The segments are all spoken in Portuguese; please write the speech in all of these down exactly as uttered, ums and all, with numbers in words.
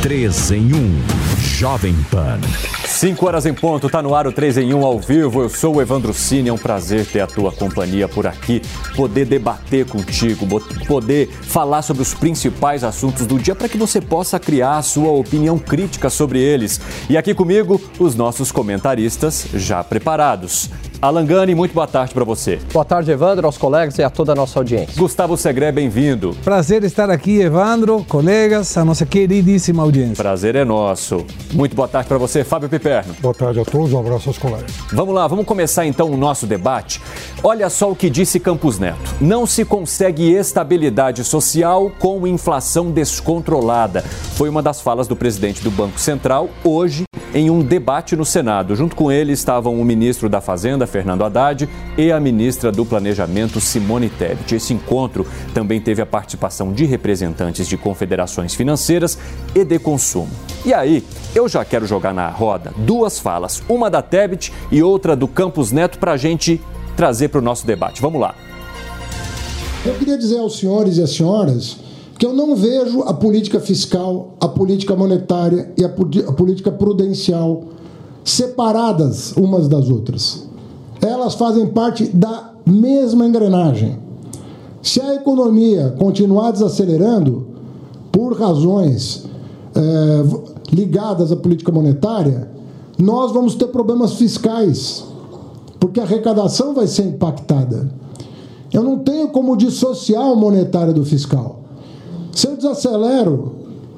três em um. Jovem Pan. Cinco horas em ponto, tá no ar o três em um ao vivo. Eu sou o Evandro Cine, é um prazer ter a tua companhia por aqui, poder debater contigo, poder falar sobre os principais assuntos do dia para que você possa criar a sua opinião crítica sobre eles. E aqui comigo, os nossos comentaristas já preparados. Alan Gani, muito boa tarde para você. Boa tarde, Evandro, aos colegas e a toda a nossa audiência. Gustavo Segré, bem-vindo. Prazer estar aqui, Evandro, colegas, a nossa queridíssima audiência. Prazer é nosso. Muito boa tarde para você, Fábio Piperno. Boa tarde a todos, um abraço aos colegas. Vamos lá, vamos começar então o nosso debate. Olha só o que disse Campos Neto. Não se consegue estabilidade social com inflação descontrolada. Foi uma das falas do presidente do Banco Central hoje em um debate no Senado. Junto com ele estavam o ministro da Fazenda, Fernando Haddad, e a ministra do Planejamento, Simone Tebet. Esse encontro também teve a participação de representantes de confederações financeiras e de consumo. E aí, eu já quero jogar na roda duas falas, uma da Tebet e outra do Campos Neto, para a gente trazer para o nosso debate. Vamos lá. Eu queria dizer aos senhores e às senhoras que eu não vejo a política fiscal, a política monetária e a, a política prudencial separadas umas das outras. Elas fazem parte da mesma engrenagem. Se a economia continuar desacelerando por razões é, ligadas à política monetária, nós vamos ter problemas fiscais, porque a arrecadação vai ser impactada. Eu não tenho como dissociar o monetário do fiscal. Se eu desacelero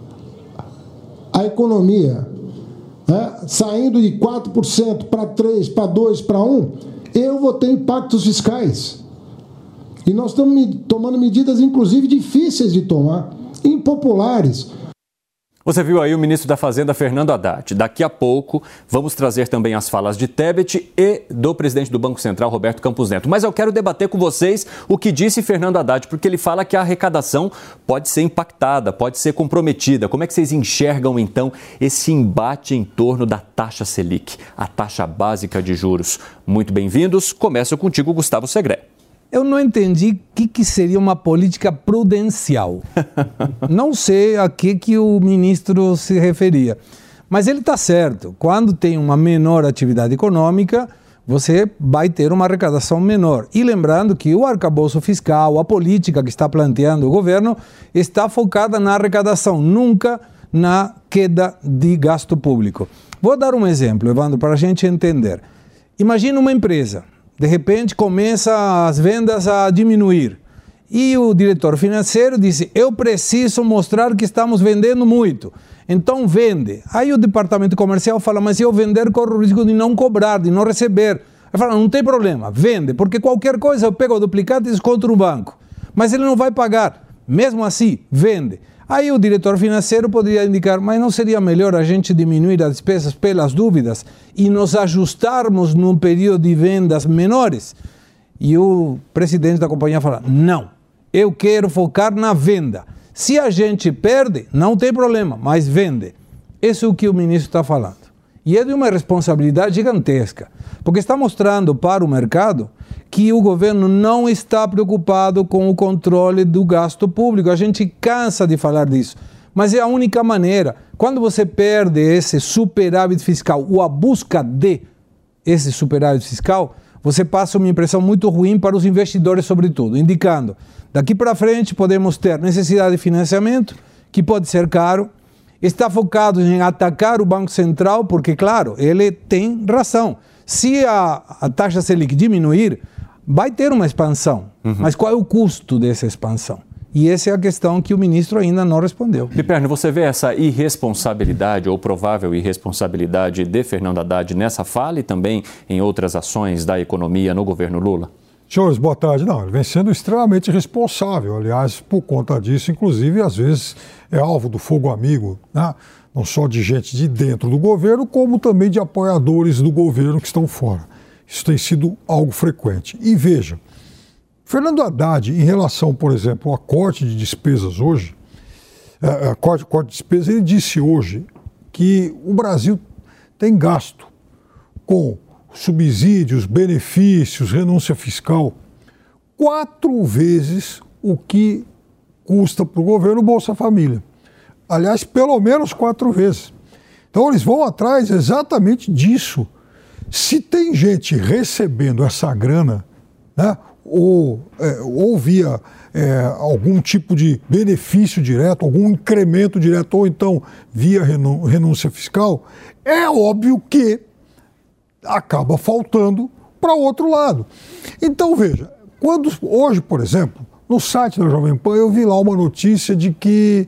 a economia, né, saindo de quatro por cento para três por cento, para dois por cento, para um por cento, eu vou ter impactos fiscais. E nós estamos tomando medidas, inclusive, difíceis de tomar, impopulares. Você viu aí o ministro da Fazenda, Fernando Haddad. Daqui a pouco vamos trazer também as falas de Tebet e do presidente do Banco Central, Roberto Campos Neto. Mas eu quero debater com vocês o que disse Fernando Haddad, porque ele fala que a arrecadação pode ser impactada, pode ser comprometida. Como é que vocês enxergam, então, esse embate em torno da taxa Selic, a taxa básica de juros? Muito bem-vindos. Começo contigo, Gustavo Segré. Eu não entendi o que, que seria uma política prudencial. Não sei a que, que o ministro se referia. Mas ele está certo. Quando tem uma menor atividade econômica, você vai ter uma arrecadação menor. E lembrando que o arcabouço fiscal, a política que está planteando o governo, está focada na arrecadação, nunca na queda de gasto público. Vou dar um exemplo, Evandro, para a gente entender. Imagina uma empresa. De repente, começa as vendas a diminuir. E o diretor financeiro disse, eu preciso mostrar que estamos vendendo muito. Então, vende. Aí o departamento comercial fala, mas se eu vender, corro o risco de não cobrar, de não receber. Aí fala, não tem problema, vende, porque qualquer coisa eu pego o duplicado e desconto no banco. Mas ele não vai pagar. Mesmo assim, vende. Aí o diretor financeiro poderia indicar, mas não seria melhor a gente diminuir as despesas pelas dúvidas e nos ajustarmos num período de vendas menores? E o presidente da companhia fala, não, eu quero focar na venda. Se a gente perde, não tem problema, mas vende. Isso é o que o ministro está falando. E é de uma responsabilidade gigantesca, porque está mostrando para o mercado que o governo não está preocupado com o controle do gasto público. A gente cansa de falar disso, mas é a única maneira. Quando você perde esse superávit fiscal, ou a busca de esse superávit fiscal, você passa uma impressão muito ruim para os investidores, sobretudo, indicando, daqui para frente podemos ter necessidade de financiamento, que pode ser caro, está focado em atacar o Banco Central, porque, claro, ele tem razão. Se a, a taxa Selic diminuir, vai ter uma expansão. Uhum. Mas qual é o custo dessa expansão? E essa é a questão que o ministro ainda não respondeu. Piperno, você vê essa irresponsabilidade ou provável irresponsabilidade de Fernando Haddad nessa fala e também em outras ações da economia no governo Lula? Senhores, boa tarde. Não, ele vem sendo extremamente responsável. Aliás, por conta disso, inclusive, às vezes é alvo do fogo amigo, né? Não só de gente de dentro do governo, como também de apoiadores do governo que estão fora. Isso tem sido algo frequente. E veja, Fernando Haddad, em relação, por exemplo, ao corte de despesas hoje, a corte, corte de despesas, ele disse hoje que o Brasil tem gasto com subsídios, benefícios, renúncia fiscal, quatro vezes o que custa para o governo Bolsa Família. Aliás, pelo menos quatro vezes. Então, eles vão atrás exatamente disso. Se tem gente recebendo essa grana, né, ou, é, ou via é, algum tipo de benefício direto, algum incremento direto, ou então via renú- renúncia fiscal, é óbvio que acaba faltando para o outro lado. Então, veja, quando, hoje, por exemplo, no site da Jovem Pan, eu vi lá uma notícia de que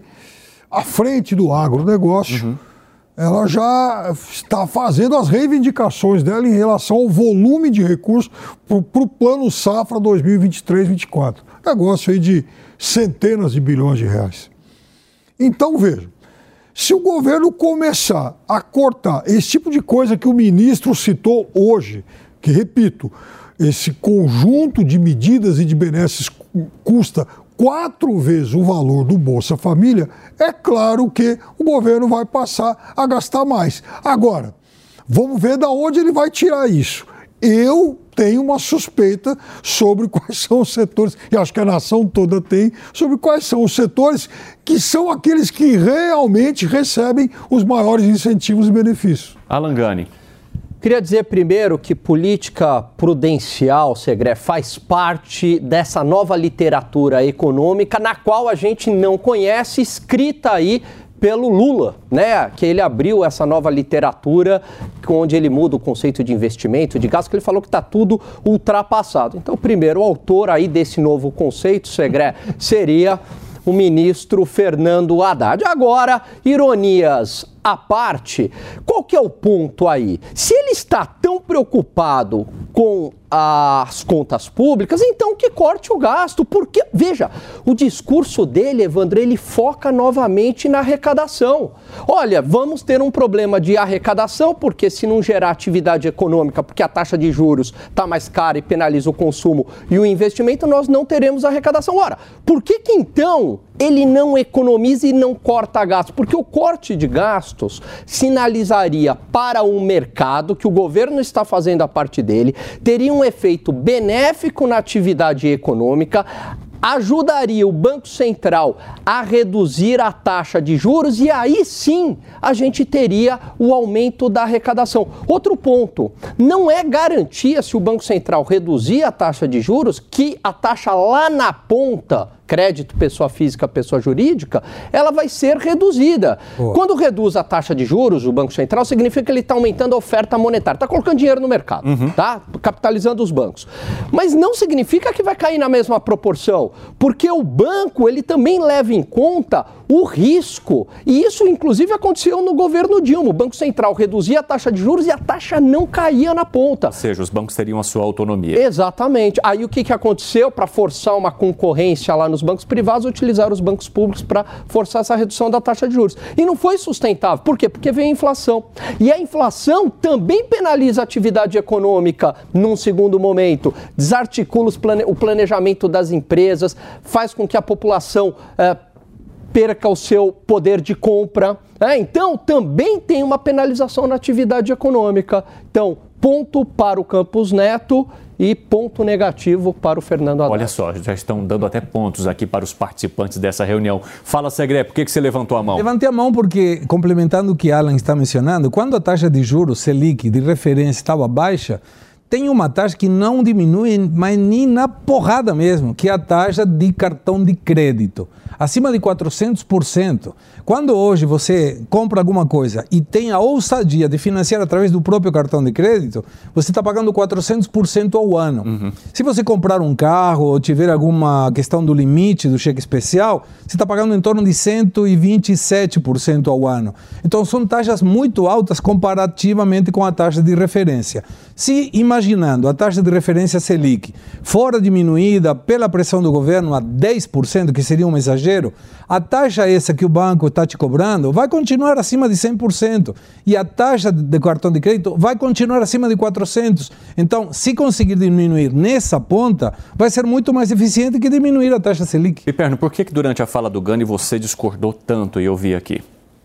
a frente do agronegócio, uhum. ela já está fazendo as reivindicações dela em relação ao volume de recursos para o Plano Safra dois mil e vinte e três, vinte e quatro. Negócio aí de centenas de bilhões de reais. Então, veja, se o governo começar a cortar esse tipo de coisa que o ministro citou hoje, que, repito, esse conjunto de medidas e de benesses custa quatro vezes o valor do Bolsa Família, é claro que o governo vai passar a gastar mais. Agora, vamos ver de onde ele vai tirar isso. Eu tenho uma suspeita sobre quais são os setores, e acho que a nação toda tem, sobre quais são os setores que são aqueles que realmente recebem os maiores incentivos e benefícios. Alan Gani. Queria dizer primeiro que política prudencial, Segré, faz parte dessa nova literatura econômica na qual a gente não conhece, escrita aí pelo Lula, né? Que ele abriu essa nova literatura onde ele muda o conceito de investimento, de gasto, que ele falou que está tudo ultrapassado. Então, primeiro, o autor aí desse novo conceito, Segré, seria o ministro Fernando Haddad. Agora, ironias à parte, qual que é o ponto aí? Se ele está tão preocupado com as contas públicas, então que corte o gasto, porque, veja, o discurso dele, Evandro, ele foca novamente na arrecadação. Olha, vamos ter um problema de arrecadação, porque se não gerar atividade econômica, porque a taxa de juros está mais cara e penaliza o consumo e o investimento, nós não teremos arrecadação. Ora, por que que então ele não economiza e não corta gasto? Porque o corte de gastos sinalizaria para o mercado que o governo está fazendo a parte dele, teria um efeito benéfico na atividade econômica, ajudaria o Banco Central a reduzir a taxa de juros e aí sim a gente teria o aumento da arrecadação. Outro ponto, não é garantia se o Banco Central reduzir a taxa de juros que a taxa lá na ponta, crédito, pessoa física, pessoa jurídica, ela vai ser reduzida. Oh. Quando reduz a taxa de juros, o Banco Central, significa que ele está aumentando a oferta monetária, está colocando dinheiro no mercado, uhum. tá? Capitalizando os bancos. Mas não significa que vai cair na mesma proporção, porque o banco, ele também leva em conta o risco. E isso, inclusive, aconteceu no governo Dilma. O Banco Central reduzia a taxa de juros e a taxa não caía na ponta. Ou seja, os bancos teriam a sua autonomia. Exatamente. Aí o que, que aconteceu? Para forçar uma concorrência lá nos bancos privados, utilizaram os bancos públicos para forçar essa redução da taxa de juros. E não foi sustentável. Por quê? Porque veio a inflação. E a inflação também penaliza a atividade econômica num segundo momento. Desarticula os plane... o planejamento das empresas, faz com que a população é, perca o seu poder de compra. É, então, também tem uma penalização na atividade econômica. Então, ponto para o Campos Neto e ponto negativo para o Fernando Haddad. Olha só, já estão dando até pontos aqui para os participantes dessa reunião. Fala, Segré, por que, que você levantou a mão? Levantei a mão porque, complementando o que Alan está mencionando, quando a taxa de juros Selic de referência estava baixa, tem uma taxa que não diminui, mas nem na porrada mesmo, que é a taxa de cartão de crédito, acima de quatrocentos por cento. Quando hoje você compra alguma coisa e tem a ousadia de financiar através do próprio cartão de crédito, você está pagando quatrocentos por cento ao ano. Uhum. Se você comprar um carro ou tiver alguma questão do limite do cheque especial, você está pagando em torno de cento e vinte e sete por cento ao ano. Então são taxas muito altas comparativamente com a taxa de referência. Se imaginando a taxa de referência Selic fora diminuída pela pressão do governo a dez por cento, que seria um exagero, a taxa essa que o banco está te cobrando vai continuar acima de cem por cento e a taxa de cartão de crédito vai continuar acima de quatrocentos por cento. Então, se conseguir diminuir nessa ponta, vai ser muito mais eficiente que diminuir a taxa Selic. Piperno, por que, que durante a fala do Gani você discordou tanto e eu vi aqui?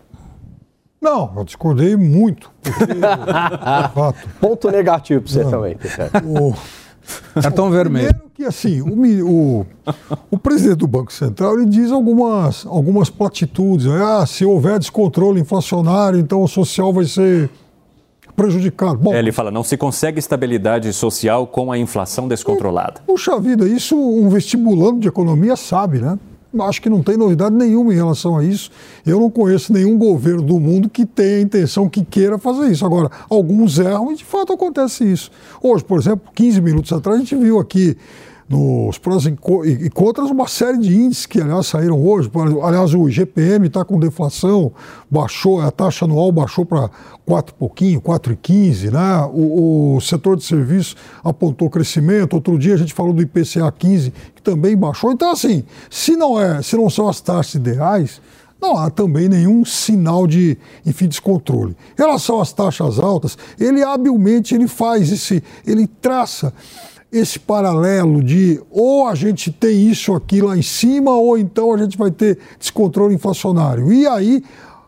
Não, eu discordei muito. Porque, fato, ponto negativo para você não, também. O, Cartão vermelho. Primeiro que, assim, o, o, o presidente do Banco Central, ele diz algumas, algumas platitudes. Ah, se houver descontrole inflacionário, então o social vai ser prejudicado. Bom, é, ele fala, não se consegue estabilidade social com a inflação descontrolada. Puxa vida, isso um vestibulando de economia sabe, né? Acho que não tem novidade nenhuma em relação a isso. Eu não conheço nenhum governo do mundo que tenha a intenção, que queira fazer isso. Agora, alguns erram e de fato acontece isso. Hoje, por exemplo, quinze minutos atrás, a gente viu aqui nos prós e contras uma série de índices que, aliás, saíram hoje. Aliás, o I G P M está com deflação, baixou, a taxa anual baixou para quatro e pouquinho, quatro e quinze, né? O, o setor de serviços apontou crescimento. Outro dia a gente falou do I P C A quinze, que também baixou. Então, assim, se não, é, se não são as taxas ideais, não há também nenhum sinal de, enfim, descontrole. Em relação às taxas altas, ele habilmente ele faz esse, ele traça esse paralelo de ou a gente tem isso aqui lá em cima ou então a gente vai ter descontrole inflacionário. E aí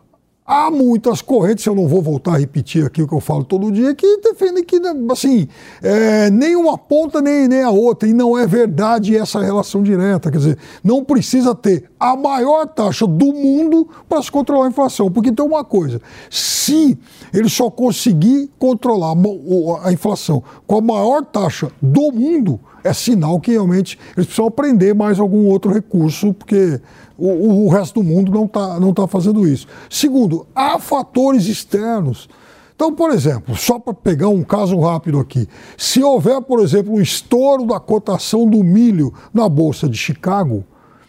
há muitas correntes, eu não vou voltar a repetir aqui o que eu falo todo dia, que defendem que, assim, é, nem uma ponta nem, nem a outra, e não é verdade essa relação direta. Quer dizer, não precisa ter a maior taxa do mundo para se controlar a inflação, porque tem uma coisa, se ele só conseguir controlar a inflação com a maior taxa do mundo, é sinal que realmente eles precisam aprender mais algum outro recurso, porque o, o resto do mundo não está não tá fazendo isso. Segundo, há fatores externos. Então, por exemplo, só para pegar um caso rápido aqui, se houver, por exemplo, um estouro da cotação do milho na Bolsa de Chicago,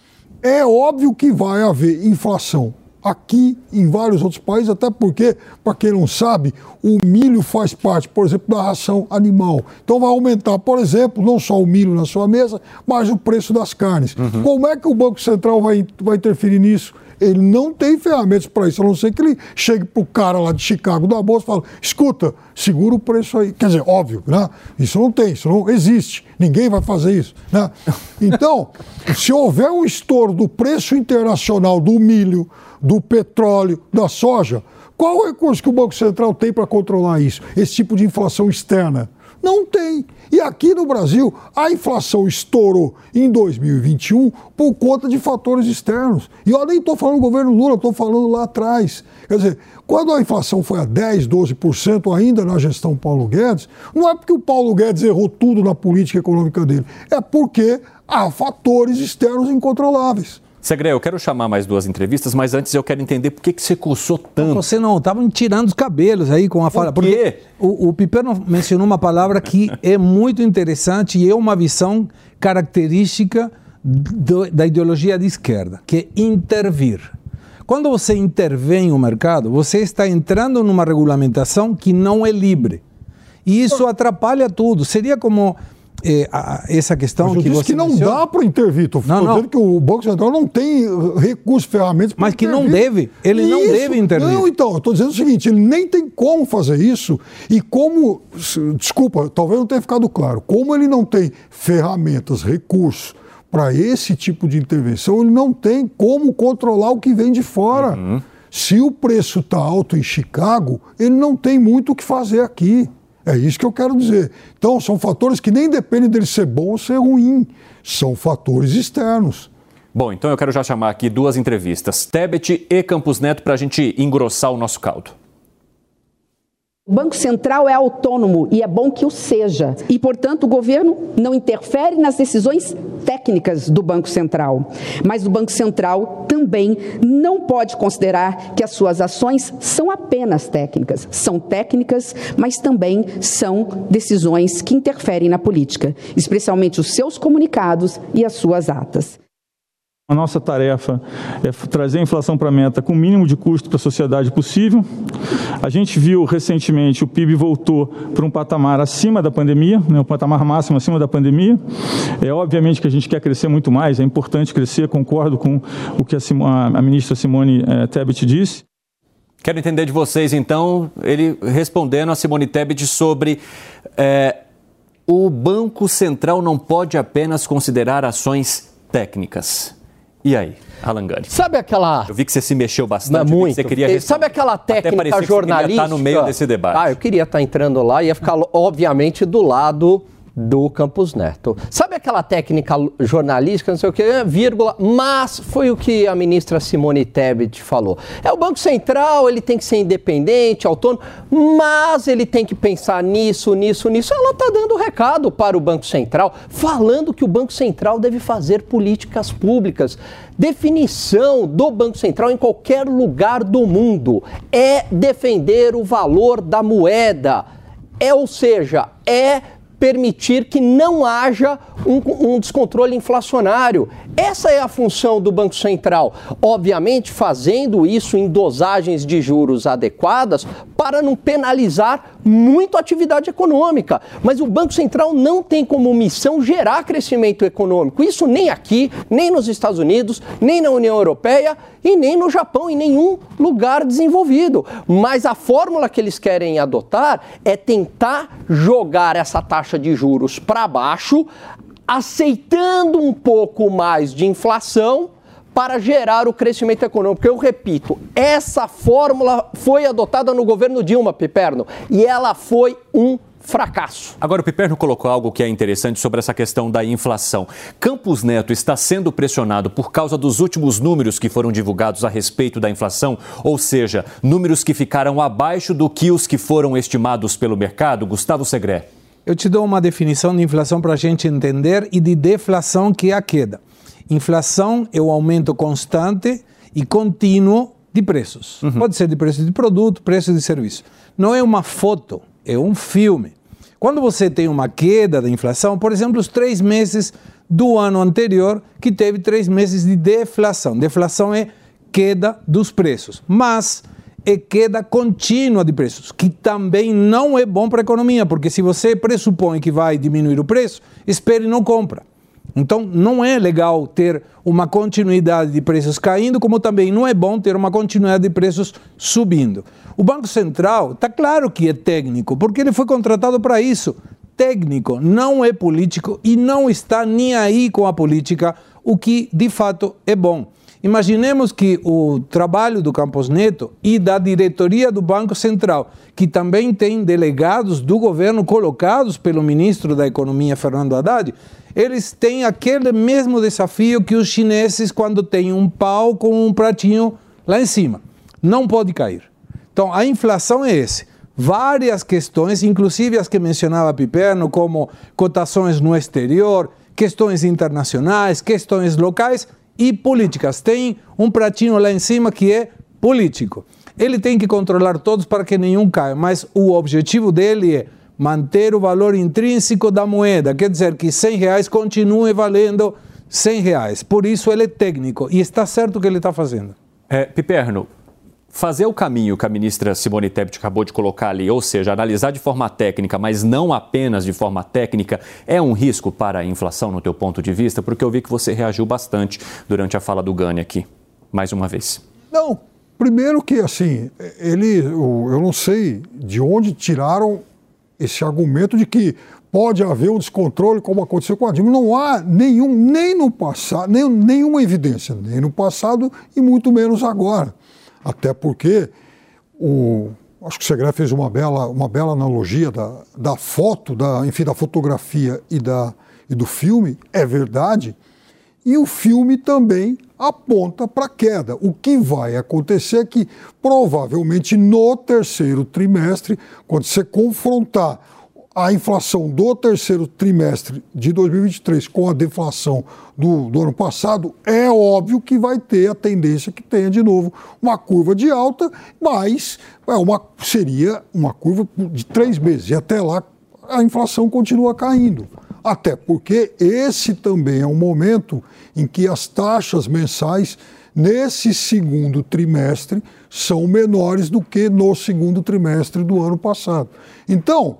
é óbvio que vai haver inflação aqui em vários outros países, até porque, para quem não sabe, o milho faz parte, por exemplo, da ração animal. Então vai aumentar, por exemplo, não só o milho na sua mesa, mas o preço das carnes. Uhum. Como é que o Banco Central vai, vai interferir nisso? Ele não tem ferramentas para isso, a não ser que ele chegue para o cara lá de Chicago da Bolsa e fale, escuta, segura o preço aí. Quer dizer, óbvio, né? Isso não tem, isso não existe. Ninguém vai fazer isso, né? Então, se houver um estouro do preço internacional do milho, do petróleo, da soja, qual o recurso que o Banco Central tem para controlar isso? Esse tipo de inflação externa? Não tem. E aqui no Brasil, a inflação estourou em dois mil e vinte e um por conta de fatores externos. E eu nem estou falando do governo Lula, estou falando lá atrás. Quer dizer, quando a inflação foi a dez, doze por cento ainda na gestão Paulo Guedes, não é porque o Paulo Guedes errou tudo na política econômica dele, é porque há fatores externos incontroláveis. Segre, eu quero chamar mais duas entrevistas, mas antes eu quero entender por que, que você coçou tanto. Você não, estava tirando os cabelos aí com a fala. Por quê? O, o Piperno mencionou uma palavra que é muito interessante e é uma visão característica do, da ideologia de esquerda, que é intervir. Quando você intervém no mercado, você está entrando numa regulamentação que não é livre. E isso atrapalha tudo. Seria como... É, a, essa questão mas eu que disse você que não menciona... dá para intervir. Estou dizendo que o Banco Central não tem recursos, ferramentas para Mas que intervir. não deve, ele isso. não deve intervir. Não, então, eu estou dizendo o seguinte, ele nem tem como fazer isso e como, desculpa, talvez não tenha ficado claro, como ele não tem ferramentas, recursos para esse tipo de intervenção, ele não tem como controlar o que vem de fora. Uhum. Se o preço está alto em Chicago, ele não tem muito o que fazer aqui. É isso que eu quero dizer. Então, são fatores que nem dependem dele ser bom ou ser ruim. São fatores externos. Bom, então eu quero já chamar aqui duas entrevistas. Tebet e Campos Neto para a gente engrossar o nosso caldo. O Banco Central é autônomo e é bom que o seja. E, portanto, o governo não interfere nas decisões técnicas do Banco Central. Mas o Banco Central também não pode considerar que as suas ações são apenas técnicas. São técnicas, mas também são decisões que interferem na política, especialmente os seus comunicados e as suas atas. A nossa tarefa é trazer a inflação para a meta com o mínimo de custo para a sociedade possível. A gente viu recentemente o P I B voltou para um patamar acima da pandemia, né, um patamar máximo acima da pandemia. É obviamente que a gente quer crescer muito mais, é importante crescer, concordo com o que a, a ministra Simone eh, Tebet disse. Quero entender de vocês, então, ele respondendo a Simone Tebet sobre é, o Banco Central não pode apenas considerar ações técnicas. E aí, Alan Gani? Sabe aquela... Eu vi que você se mexeu bastante, muito. Que você queria responder. Sabe aquela técnica Até jornalística? Que você estar no meio desse debate. Ah, eu queria estar entrando lá e ia ficar, obviamente, do lado do Campos Neto. Sabe aquela técnica jornalística, não sei o que, vírgula, mas foi o que a ministra Simone Tebet falou. É o Banco Central, ele tem que ser independente, autônomo, mas ele tem que pensar nisso, nisso, nisso. Ela está dando recado para o Banco Central, falando que o Banco Central deve fazer políticas públicas. Definição do Banco Central em qualquer lugar do mundo é defender o valor da moeda. É, ou seja, é permitir que não haja um, um descontrole inflacionário. Essa é a função do Banco Central. Obviamente, fazendo isso em dosagens de juros adequadas para não penalizar muito a atividade econômica. Mas o Banco Central não tem como missão gerar crescimento econômico. Isso nem aqui, nem nos Estados Unidos, nem na União Europeia e nem no Japão, em nenhum lugar desenvolvido. Mas a fórmula que eles querem adotar é tentar jogar essa taxa de juros para baixo, aceitando um pouco mais de inflação para gerar o crescimento econômico. Eu repito, essa fórmula foi adotada no governo Dilma, Piperno, e ela foi um fracasso. Agora, o Piperno colocou algo que é interessante sobre essa questão da inflação. Campos Neto está sendo pressionado por causa dos últimos números que foram divulgados a respeito da inflação, ou seja, números que ficaram abaixo do que os que foram estimados pelo mercado? Gustavo Segré. Eu te dou uma definição de inflação para a gente entender e de deflação, que é a queda. Inflação é o aumento constante e contínuo de preços. Uhum. Pode ser de preço de produto, preço de serviço. Não é uma foto, é um filme. Quando você tem uma queda da inflação, por exemplo, os três meses do ano anterior, que teve três meses de deflação. Deflação é queda dos preços, mas é queda contínua de preços, que também não é bom para a economia, porque se você pressupõe que vai diminuir o preço, espere e não compra. Então, não é legal ter uma continuidade de preços caindo, como também não é bom ter uma continuidade de preços subindo. O Banco Central, está claro que é técnico, porque ele foi contratado para isso. Técnico, não é político e não está nem aí com a política, o que de fato é bom. Imaginemos que o trabalho do Campos Neto e da diretoria do Banco Central, que também tem delegados do governo colocados pelo ministro da Economia, Fernando Haddad, eles têm aquele mesmo desafio que os chineses quando têm um pau com um pratinho lá em cima. Não pode cair. Então, a inflação é esse. Várias questões, inclusive as que mencionava Piperno, como cotações no exterior, questões internacionais, questões locais e políticas. Tem um pratinho lá em cima que é político. Ele tem que controlar todos para que nenhum caia, mas o objetivo dele é manter o valor intrínseco da moeda, quer dizer que cem reais continue valendo cem reais. Por isso ele é técnico e está certo o que ele está fazendo. É, Piperno, fazer o caminho que a ministra Simone Tebet acabou de colocar ali, ou seja, analisar de forma técnica, mas não apenas de forma técnica, é um risco para a inflação no teu ponto de vista? Porque eu vi que você reagiu bastante durante a fala do Gani aqui, mais uma vez. Não, primeiro que assim, ele, eu não sei de onde tiraram esse argumento de que pode haver um descontrole como aconteceu com a Dilma. Não há nenhum, nem no passado, nem, nenhuma evidência, nem no passado e muito menos agora. Até porque, o, acho que o Segré fez uma bela, uma bela analogia da, da foto, da, enfim, da fotografia e, da, e do filme, é verdade, e o filme também aponta para a queda. O que vai acontecer é que, provavelmente, no terceiro trimestre, quando você confrontar a inflação do terceiro trimestre de dois mil e vinte e três com a deflação do, do ano passado, é óbvio que vai ter a tendência que tenha de novo uma curva de alta, mas é uma, seria uma curva de três meses. E até lá a inflação continua caindo. Até porque esse também é um momento em que as taxas mensais nesse segundo trimestre são menores do que no segundo trimestre do ano passado. Então,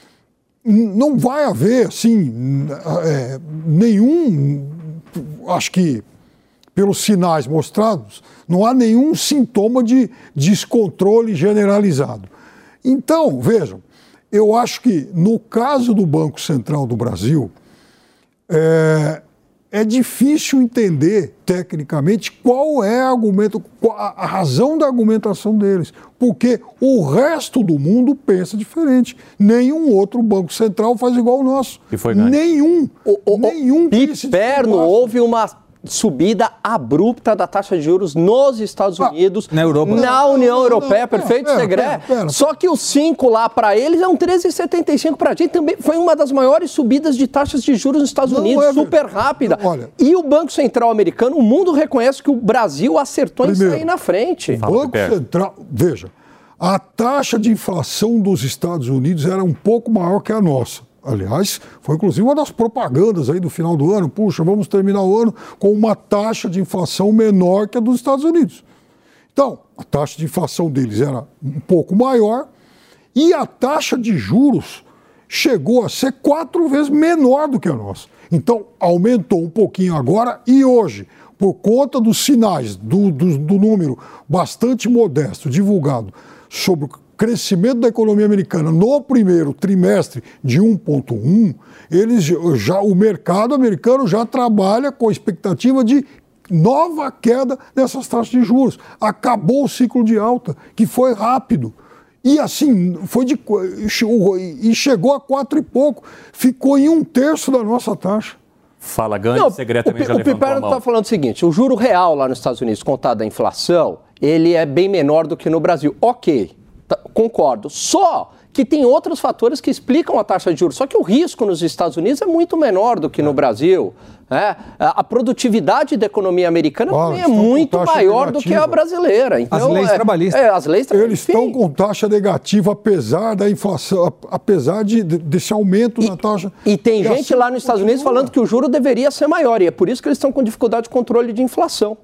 não vai haver, assim, é, nenhum, acho que pelos sinais mostrados, não há nenhum sintoma de descontrole generalizado. Então, vejam, eu acho que no caso do Banco Central do Brasil, é, é difícil entender tecnicamente qual é a, argumento, qual a razão da argumentação deles, porque o resto do mundo pensa diferente. Nenhum outro banco central faz igual o nosso. E foi ganho. Nenhum. O, o, nenhum. Piperno, houve uma subida abrupta da taxa de juros nos Estados Unidos, ah, na Europa. na União não, Europeia, não, perfeito, pera, Segré. pera, pera. Só que os cinco lá para eles é um treze vírgula setenta e cinco para a gente. Também foi uma das maiores subidas de taxas de juros nos Estados Não Unidos, é, super rápida. não, olha. E o Banco Central americano, o mundo reconhece que o Brasil acertou Primeiro, em sair na frente. O Banco Central, veja, a taxa de inflação dos Estados Unidos era um pouco maior que a nossa. Aliás, foi inclusive uma das propagandas aí do final do ano. Puxa, vamos terminar o ano com uma taxa de inflação menor que a dos Estados Unidos. Então, a taxa de inflação deles era um pouco maior e a taxa de juros chegou a ser quatro vezes menor do que a nossa. Então, aumentou um pouquinho agora e hoje, por conta dos sinais do, do, do número bastante modesto divulgado sobre o crescimento da economia americana no primeiro trimestre de um vírgula um, eles já, o mercado americano já trabalha com a expectativa de nova queda dessas taxas de juros. Acabou o ciclo de alta, que foi rápido. E assim, foi de, e chegou a quatro e pouco, ficou em um terço da nossa taxa. Fala, Gani, Segré também já levantou a mão. O Piperno está falando o seguinte, o juro real lá nos Estados Unidos, contado da inflação, ele é bem menor do que no Brasil. Ok. Concordo. Só que tem outros fatores que explicam a taxa de juros. Só que o risco nos Estados Unidos é muito menor do que no Brasil. É, a produtividade da economia americana ah, também é muito maior negativa. do que a brasileira. Então, as leis é, trabalhistas. É, as leis Eles estão com taxa negativa, apesar da inflação, apesar de, desse aumento e, na taxa. E tem e gente assim lá nos Estados continua. Unidos falando que o juro deveria ser maior. E é por isso que eles estão com dificuldade de controle de inflação.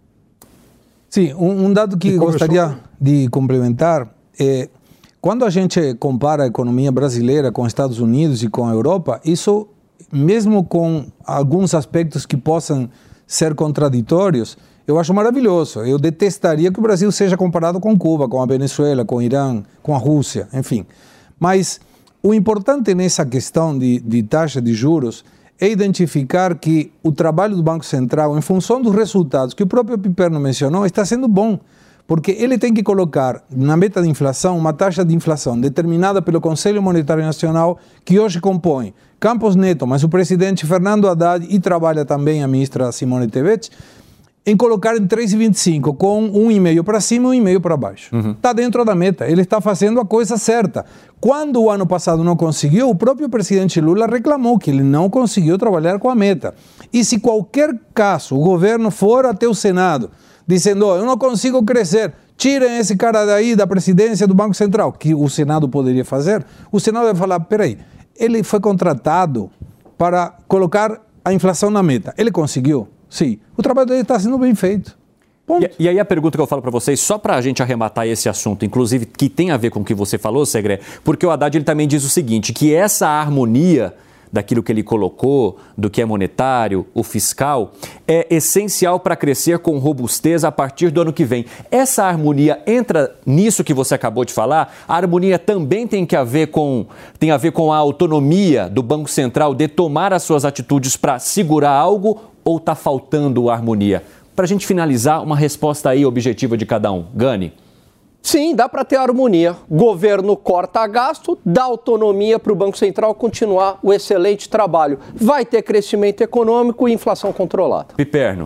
Sim, um, um dado que gostaria de complementar é... Quando a gente compara a economia brasileira com os Estados Unidos e com a Europa, isso, mesmo com alguns aspectos que possam ser contraditórios, eu acho maravilhoso. Eu detestaria que o Brasil seja comparado com Cuba, com a Venezuela, com o Irã, com a Rússia, enfim. Mas o importante nessa questão de, de taxa de juros é identificar que o trabalho do Banco Central, em função dos resultados que o próprio Piperno mencionou, está sendo bom. Porque ele tem que colocar na meta de inflação uma taxa de inflação determinada pelo Conselho Monetário Nacional, que hoje compõe Campos Neto, mas o presidente Fernando Haddad e trabalha também a ministra Simone Tebet, em colocar em três vírgula vinte e cinco, com um vírgula cinco para cima e um vírgula cinco para baixo. Está uhum. dentro da meta, ele está fazendo a coisa certa. Quando o ano passado não conseguiu, o próprio presidente Lula reclamou que ele não conseguiu trabalhar com a meta. E se qualquer caso o governo for até o Senado, dizendo, oh, eu não consigo crescer, tirem esse cara daí da presidência do Banco Central, que o Senado poderia fazer, o Senado vai falar, peraí, ele foi contratado para colocar a inflação na meta. Ele conseguiu? Sim. O trabalho dele está sendo bem feito. E, e aí a pergunta que eu falo para vocês, só para a gente arrematar esse assunto, inclusive que tem a ver com o que você falou, Segré, porque o Haddad ele também diz o seguinte, que essa harmonia daquilo que ele colocou, do que é monetário, o fiscal, é essencial para crescer com robustez a partir do ano que vem. Essa harmonia entra nisso que você acabou de falar? A harmonia também tem que a ver com, tem a ver com a autonomia do Banco Central de tomar as suas atitudes para segurar algo ou está faltando harmonia? Para a gente finalizar, uma resposta aí objetiva de cada um. Gani? Sim, dá para ter harmonia. Governo corta gasto, dá autonomia para o Banco Central continuar o excelente trabalho. Vai ter crescimento econômico e inflação controlada. Piperno?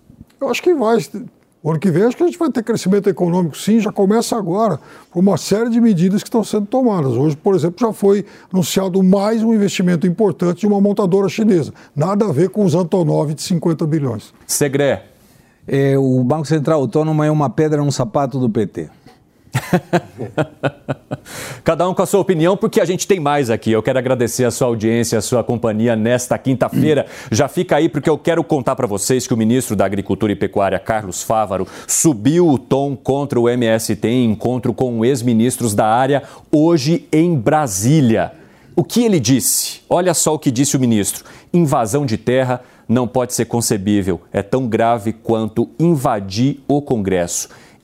Eu acho que vai. O ano que vem acho que a gente vai ter crescimento econômico, sim, já começa agora, por uma série de medidas que estão sendo tomadas. Hoje, por exemplo, já foi anunciado mais um investimento importante de uma montadora chinesa. Nada a ver com os Antonov de cinquenta bilhões. Segré? É, o Banco Central Autônomo é uma pedra no sapato do P T. Cada um com a sua opinião, porque a gente tem mais aqui. Eu quero agradecer a sua audiência, a sua companhia nesta quinta-feira. Já fica aí porque eu quero contar para vocês que o ministro da Agricultura e Pecuária, Carlos Fávaro, subiu o tom contra o M S T em encontro com ex-ministros da área hoje em Brasília. O que ele disse? Olha só o que disse o ministro. Invasão de terra não pode ser concebível. É tão grave quanto invadir o Congresso.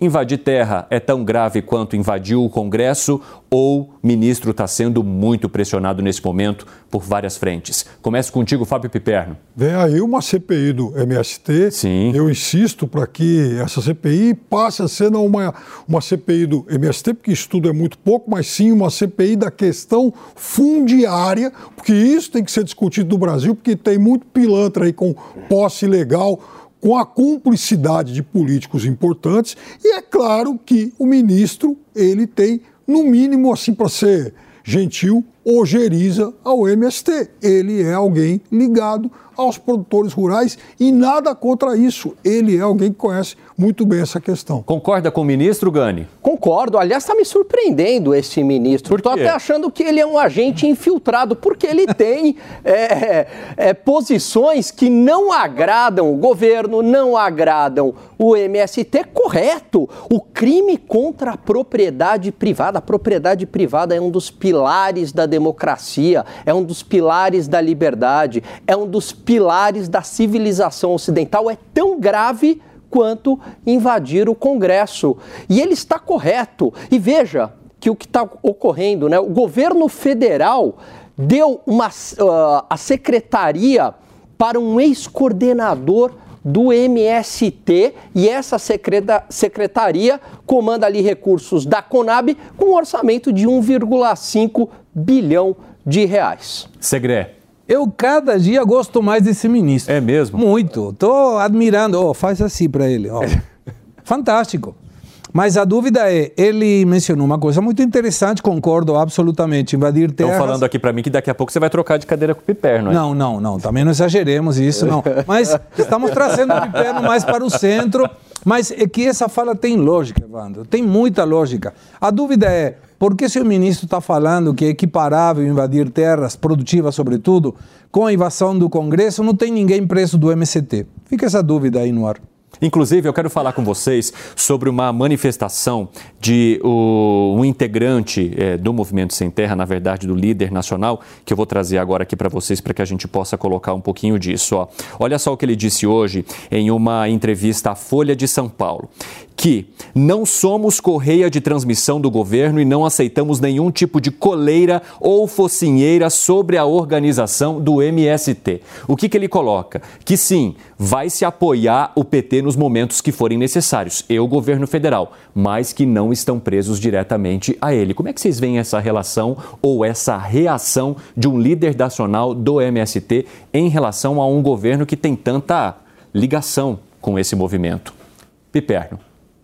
Invadir terra é tão grave quanto invadir o Congresso ou o ministro está sendo muito pressionado nesse momento por várias frentes? Começo contigo, Fábio Piperno. Vem aí uma C P I do M S T. Sim. Eu insisto para que essa C P I passe a ser não uma, uma C P I do M S T, porque isso tudo é muito pouco, mas sim uma C P I da questão fundiária, porque isso tem que ser discutido no Brasil, porque tem muito pilantra aí com posse ilegal, com a cumplicidade de políticos importantes, e é claro que o ministro, ele tem, no mínimo, assim, para ser gentil, ojeriza ao M S T. Ele é alguém ligado aos produtores rurais e nada contra isso. Ele é alguém que conhece muito bem essa questão. Concorda com o ministro, Gani? Concordo. Aliás, está me surpreendendo esse ministro. Estou até achando que ele é um agente infiltrado, porque ele tem é, é, posições que não agradam o governo, não agradam o M S T. Correto. O crime contra a propriedade privada. A propriedade privada é um dos pilares da democracia, é um dos pilares da liberdade, é um dos pilares da civilização ocidental. É tão grave quanto invadir o Congresso. E ele está correto. E veja que o que está ocorrendo, né? O governo federal deu uma, uh, a secretaria para um ex-coordenador do M S T, e essa secreta, secretaria comanda ali recursos da Conab com um orçamento de um vírgula cinco bilhão de reais. Segré. Eu cada dia gosto mais desse ministro. É mesmo? Muito. Estou admirando. Oh, faz assim para ele. Oh. Fantástico. Mas a dúvida é, ele mencionou uma coisa muito interessante, concordo absolutamente, invadir terras... Estão falando aqui para mim que daqui a pouco você vai trocar de cadeira com o Piperno, hein? Não, não, não, também não exageremos isso, não. Mas estamos trazendo o Piperno mais para o centro, mas é que essa fala tem lógica, Evandro, tem muita lógica. A dúvida é, por que se o ministro está falando que é equiparável invadir terras produtivas, sobretudo, com a invasão do Congresso, não tem ninguém preso do M S T? Fica essa dúvida aí no ar. Inclusive, eu quero falar com vocês sobre uma manifestação de uh, um integrante eh, do Movimento Sem Terra, na verdade, do líder nacional, que eu vou trazer agora aqui para vocês, para que a gente possa colocar um pouquinho disso. Ó. Olha só o que ele disse hoje em uma entrevista à Folha de São Paulo, que não somos correia de transmissão do governo e não aceitamos nenhum tipo de coleira ou focinheira sobre a organização do M S T. O que, que ele coloca? Que sim, vai se apoiar o P T nos momentos que forem necessários, e o governo federal, mas que não estão presos diretamente a ele. Como é que vocês veem essa relação ou essa reação de um líder nacional do M S T em relação a um governo que tem tanta ligação com esse movimento? Piperno.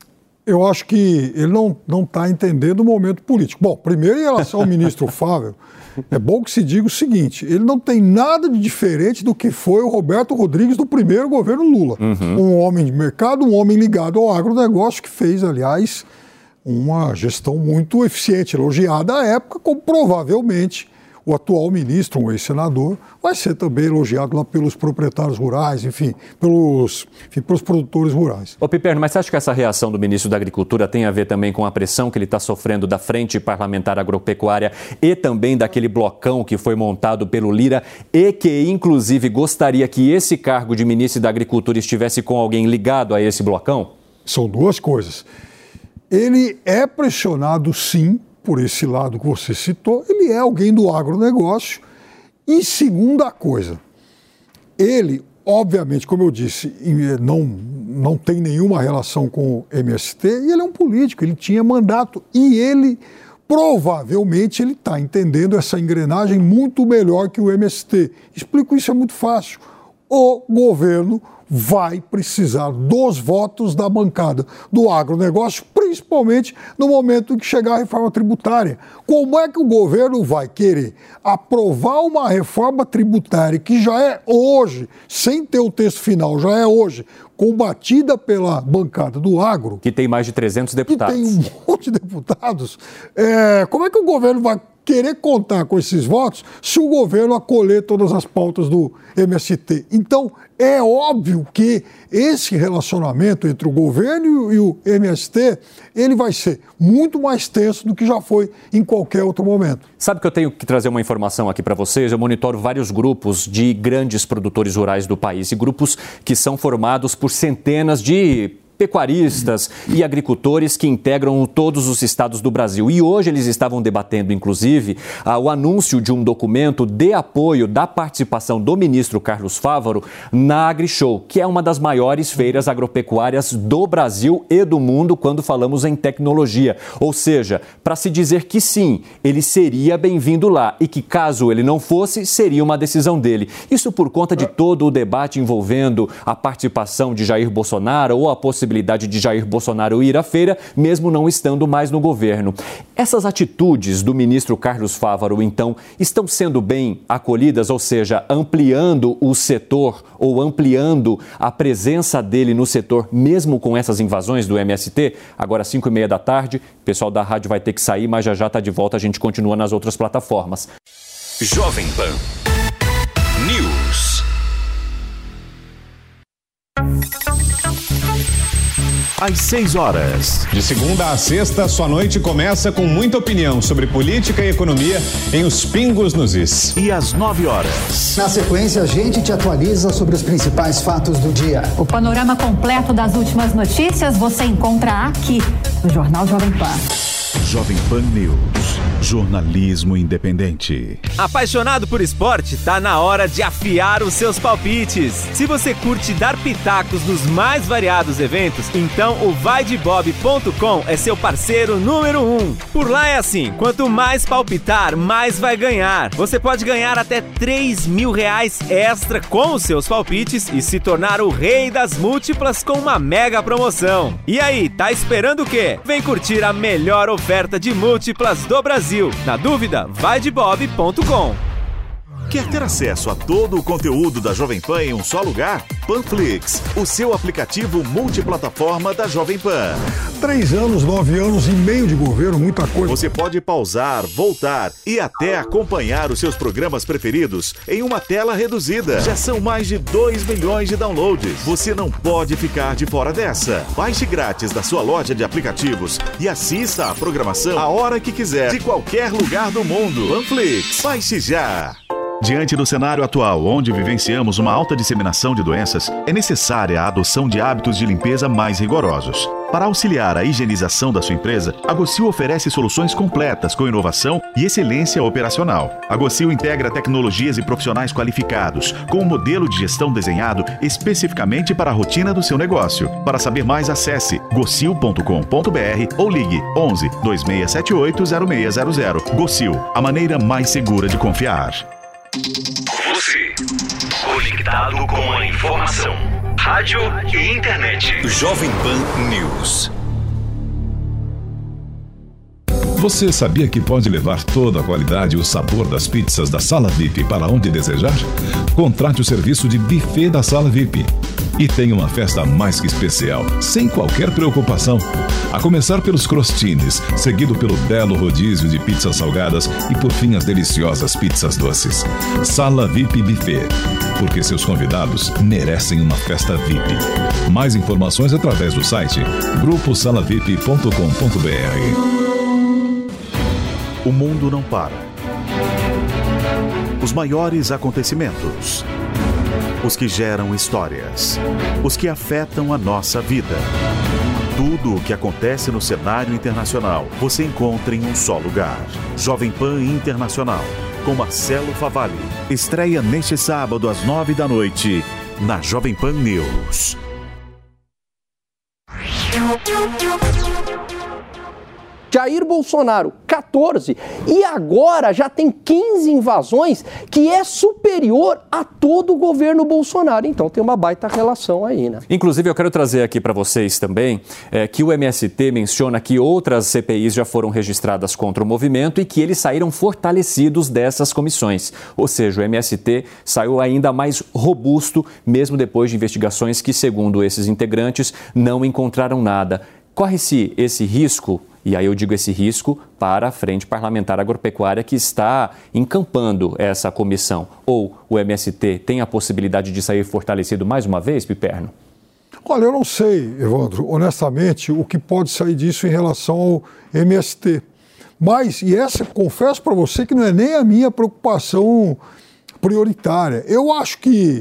Eu acho que ele não não está entendendo o momento político. Bom, primeiro em relação ao ministro Fábio, é bom que se diga o seguinte, ele não tem nada de diferente do que foi o Roberto Rodrigues do primeiro governo Lula. Uhum. Um homem de mercado, um homem ligado ao agronegócio, que fez, aliás, uma gestão muito eficiente, elogiada à época, como provavelmente o atual ministro, um ex-senador, vai ser também elogiado lá pelos proprietários rurais, enfim, pelos, enfim, pelos produtores rurais. Ô Piperno, mas você acha que essa reação do ministro da Agricultura tem a ver também com a pressão que ele está sofrendo da Frente Parlamentar Agropecuária e também daquele blocão que foi montado pelo Lira e que, inclusive, gostaria que esse cargo de ministro da Agricultura estivesse com alguém ligado a esse blocão? São duas coisas. Ele é pressionado, sim, por esse lado que você citou, ele é alguém do agronegócio. E segunda coisa, ele, obviamente, como eu disse, não, não tem nenhuma relação com o M S T, e ele é um político, ele tinha mandato, e ele, provavelmente, ele está entendendo essa engrenagem muito melhor que o M S T. Explico isso, é muito fácil. O governo vai precisar dos votos da bancada do agronegócio, principalmente no momento em que chegar a reforma tributária. Como é que o governo vai querer aprovar uma reforma tributária que já é hoje, sem ter o texto final, já é hoje, combatida pela bancada do agro... Que tem mais de trezentos deputados. Que tem um monte de deputados. É, como é que o governo vai querer contar com esses votos se o governo acolher todas as pautas do M S T? Então, é óbvio que esse relacionamento entre o governo e o M S T, ele vai ser muito mais tenso do que já foi em qualquer outro momento. Sabe que eu tenho que trazer uma informação aqui para vocês? Eu monitoro vários grupos de grandes produtores rurais do país e grupos que são formados por centenas de pecuaristas e agricultores que integram todos os estados do Brasil. E hoje eles estavam debatendo, inclusive, o anúncio de um documento de apoio da participação do ministro Carlos Fávaro na AgriShow, que é uma das maiores feiras agropecuárias do Brasil e do mundo quando falamos em tecnologia. Ou seja, para se dizer que sim, ele seria bem-vindo lá e que caso ele não fosse, seria uma decisão dele. Isso por conta de todo o debate envolvendo a participação de Jair Bolsonaro ou a possibilidade de Jair Bolsonaro ir à feira, mesmo não estando mais no governo. Essas atitudes do ministro Carlos Fávaro, então, estão sendo bem acolhidas, ou seja, ampliando o setor ou ampliando a presença dele no setor, mesmo com essas invasões do M S T? Agora, cinco e meia da tarde, o pessoal da rádio vai ter que sair, mas já já está de volta, a gente continua nas outras plataformas. Jovem Pan News. Às seis horas. De segunda a sexta, sua noite começa com muita opinião sobre política e economia em Os Pingos nos Is. E às nove horas. Na sequência, a gente te atualiza sobre os principais fatos do dia. O panorama completo das últimas notícias você encontra aqui no Jornal Jovem Pan. Jovem Pan News. Jornalismo independente. Apaixonado por esporte? Tá na hora de afiar os seus palpites. Se você curte dar pitacos nos mais variados eventos, então o vai de bob ponto com é seu parceiro número um. Por lá é assim, quanto mais palpitar, mais vai ganhar. Você pode ganhar até três mil reais extra com os seus palpites e se tornar o rei das múltiplas com uma mega promoção. E aí, tá esperando o quê? Vem curtir a melhor oferta de múltiplas do Brasil. Na dúvida, vai de bob ponto com. Quer ter acesso a todo o conteúdo da Jovem Pan em um só lugar? Panflix, o seu aplicativo multiplataforma da Jovem Pan. Três anos, nove anos e meio de governo, muita coisa. Você pode pausar, voltar e até acompanhar os seus programas preferidos em uma tela reduzida. Já são mais de dois milhões de downloads. Você não pode ficar de fora dessa. Baixe grátis da sua loja de aplicativos e assista a programação a hora que quiser, de qualquer lugar do mundo. Panflix, baixe já! Diante do cenário atual, onde vivenciamos uma alta disseminação de doenças, é necessária a adoção de hábitos de limpeza mais rigorosos. Para auxiliar a higienização da sua empresa, a Gocil oferece soluções completas com inovação e excelência operacional. A Gocil integra tecnologias e profissionais qualificados, com um modelo de gestão desenhado especificamente para a rotina do seu negócio. Para saber mais, acesse gocil ponto com ponto br ou ligue onze, dois seis sete oito, zero seis zero zero. Gocil, a maneira mais segura de confiar. Você, conectado com a informação, rádio e internet. Jovem Pan News. Você sabia que pode levar toda a qualidade e o sabor das pizzas da Sala V I P para onde desejar? Contrate o serviço de buffet da Sala V I P e tenha uma festa mais que especial, sem qualquer preocupação. A começar pelos crostines, seguido pelo belo rodízio de pizzas salgadas e por fim as deliciosas pizzas doces. Sala V I P Buffet, porque seus convidados merecem uma festa V I P. Mais informações através do site grupo sala v i p ponto com ponto b r. O mundo não para. Os maiores acontecimentos. Os que geram histórias. Os que afetam a nossa vida. Tudo o que acontece no cenário internacional você encontra em um só lugar. Jovem Pan Internacional, com Marcelo Favalli. Estreia neste sábado às nove da noite, na Jovem Pan News. Jair Bolsonaro, quatorze, e agora já tem quinze invasões, que é superior a todo o governo Bolsonaro. Então tem uma baita relação aí, né? Inclusive, eu quero trazer aqui para vocês também é, que o M S T menciona que outras C P Is já foram registradas contra o movimento e que eles saíram fortalecidos dessas comissões. Ou seja, o M S T saiu ainda mais robusto, mesmo depois de investigações que, segundo esses integrantes, não encontraram nada. Corre-se esse risco, e aí eu digo esse risco para a Frente Parlamentar Agropecuária que está encampando essa comissão. Ou o M S T tem a possibilidade de sair fortalecido mais uma vez, Piperno? Olha, eu não sei, Evandro, honestamente, o que pode sair disso em relação ao M S T. Mas, e essa, confesso para você que não é nem a minha preocupação prioritária. Eu acho que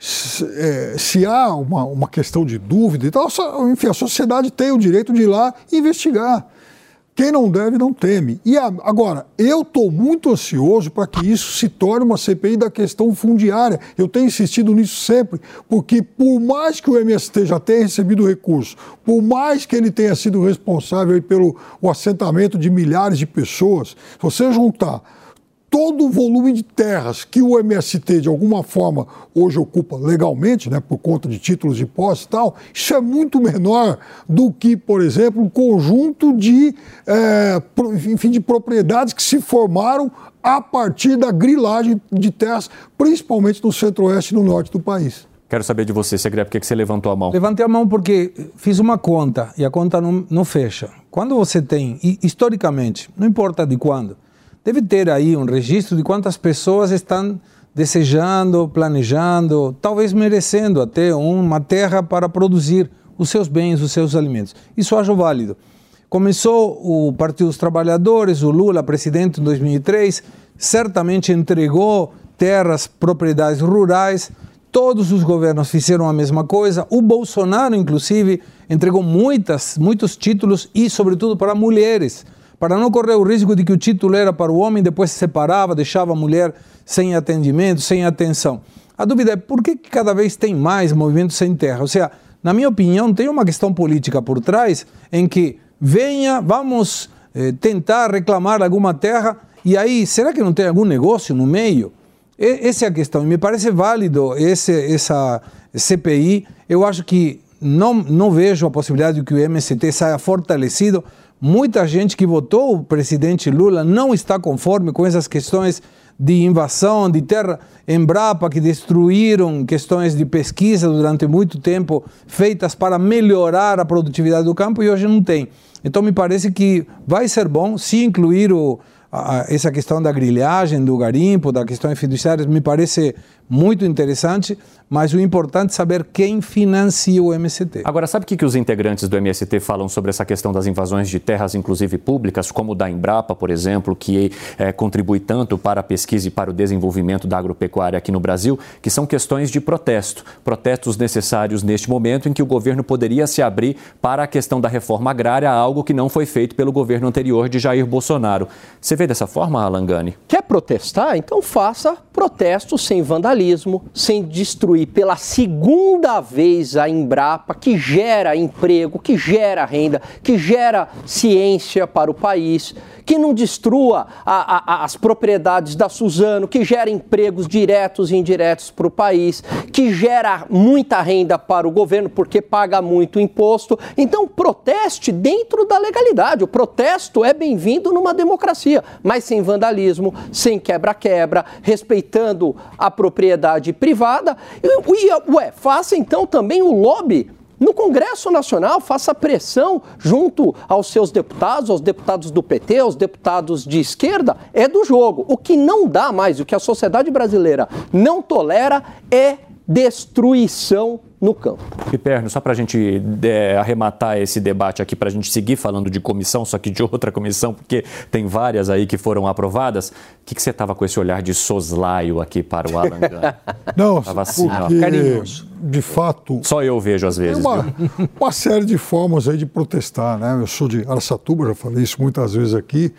se, é, se há uma, uma questão de dúvida e tal, enfim, a sociedade tem o direito de ir lá investigar. Quem não deve, não teme. E a, agora, eu estou muito ansioso para que isso se torne uma C P I da questão fundiária. Eu tenho insistido nisso sempre, porque por mais que o M S T já tenha recebido recurso, por mais que ele tenha sido responsável pelo o assentamento de milhares de pessoas, se você juntar todo o volume de terras que o M S T, de alguma forma, hoje ocupa legalmente, né, por conta de títulos de posse e tal, isso é muito menor do que, por exemplo, um conjunto de, é, enfim, de propriedades que se formaram a partir da grilagem de terras, principalmente no centro-oeste e no norte do país. Quero saber de você, Segre, por que você levantou a mão? Levantei a mão porque fiz uma conta e a conta não, não fecha. Quando você tem, historicamente, não importa de quando, deve ter aí um registro de quantas pessoas estão desejando, planejando, talvez merecendo até uma terra para produzir os seus bens, os seus alimentos. Isso eu acho válido. Começou o Partido dos Trabalhadores, o Lula, presidente em dois mil e três, certamente entregou terras, propriedades rurais, todos os governos fizeram a mesma coisa, o Bolsonaro, inclusive, entregou muitas, muitos títulos e, sobretudo, para mulheres, para não correr o risco de que o título era para o homem, depois se separava, deixava a mulher sem atendimento, sem atenção. A dúvida é por que cada vez tem mais movimentos sem terra? Ou seja, na minha opinião, tem uma questão política por trás em que venha, vamos eh, tentar reclamar alguma terra e aí, será que não tem algum negócio no meio? E, essa é a questão. E me parece válido esse, essa C P I. Eu acho que não, não vejo a possibilidade de que o M S T saia fortalecido. Muita gente que votou o presidente Lula não está conforme com essas questões de invasão de terra, Embrapa, que destruíram questões de pesquisa durante muito tempo, feitas para melhorar a produtividade do campo, e hoje não tem. Então me parece que vai ser bom se incluir o, a, essa questão da grilhagem, do garimpo, da questão fiduciária, me parece muito interessante, mas o importante é saber quem financia o M S T. Agora, sabe o que, que os integrantes do M S T falam sobre essa questão das invasões de terras, inclusive públicas, como da Embrapa, por exemplo, que é, contribui tanto para a pesquisa e para o desenvolvimento da agropecuária aqui no Brasil, que são questões de protesto. Protestos necessários neste momento em que o governo poderia se abrir para a questão da reforma agrária, algo que não foi feito pelo governo anterior de Jair Bolsonaro. Você vê dessa forma, Alan Gani? Quer protestar? Então faça protestos sem vandalismo, sem destruir pela segunda vez a Embrapa, que gera emprego, que gera renda, que gera ciência para o país, que não destrua a, a, as propriedades da Suzano, que gera empregos diretos e indiretos para o país, que gera muita renda para o governo porque paga muito imposto. Então proteste dentro da legalidade. O protesto é bem-vindo numa democracia, mas sem vandalismo, sem quebra-quebra, respeitando a propriedade privada. E, ué, faça então também o lobby no Congresso Nacional, faça pressão junto aos seus deputados, aos deputados do P T, aos deputados de esquerda, é do jogo. O que não dá mais, o que a sociedade brasileira não tolera é destruição no campo. Piperno, só para a gente é, arrematar esse debate aqui, para a gente seguir falando de comissão, só que de outra comissão, porque tem várias aí que foram aprovadas. O que, que você estava com esse olhar de soslaio aqui para o Alan Gani? Não, tava assim, porque, carinhoso. De fato... Só eu vejo às vezes. Tem uma, uma série de formas aí de protestar, né? Eu sou de Araçatuba, já falei isso muitas vezes aqui,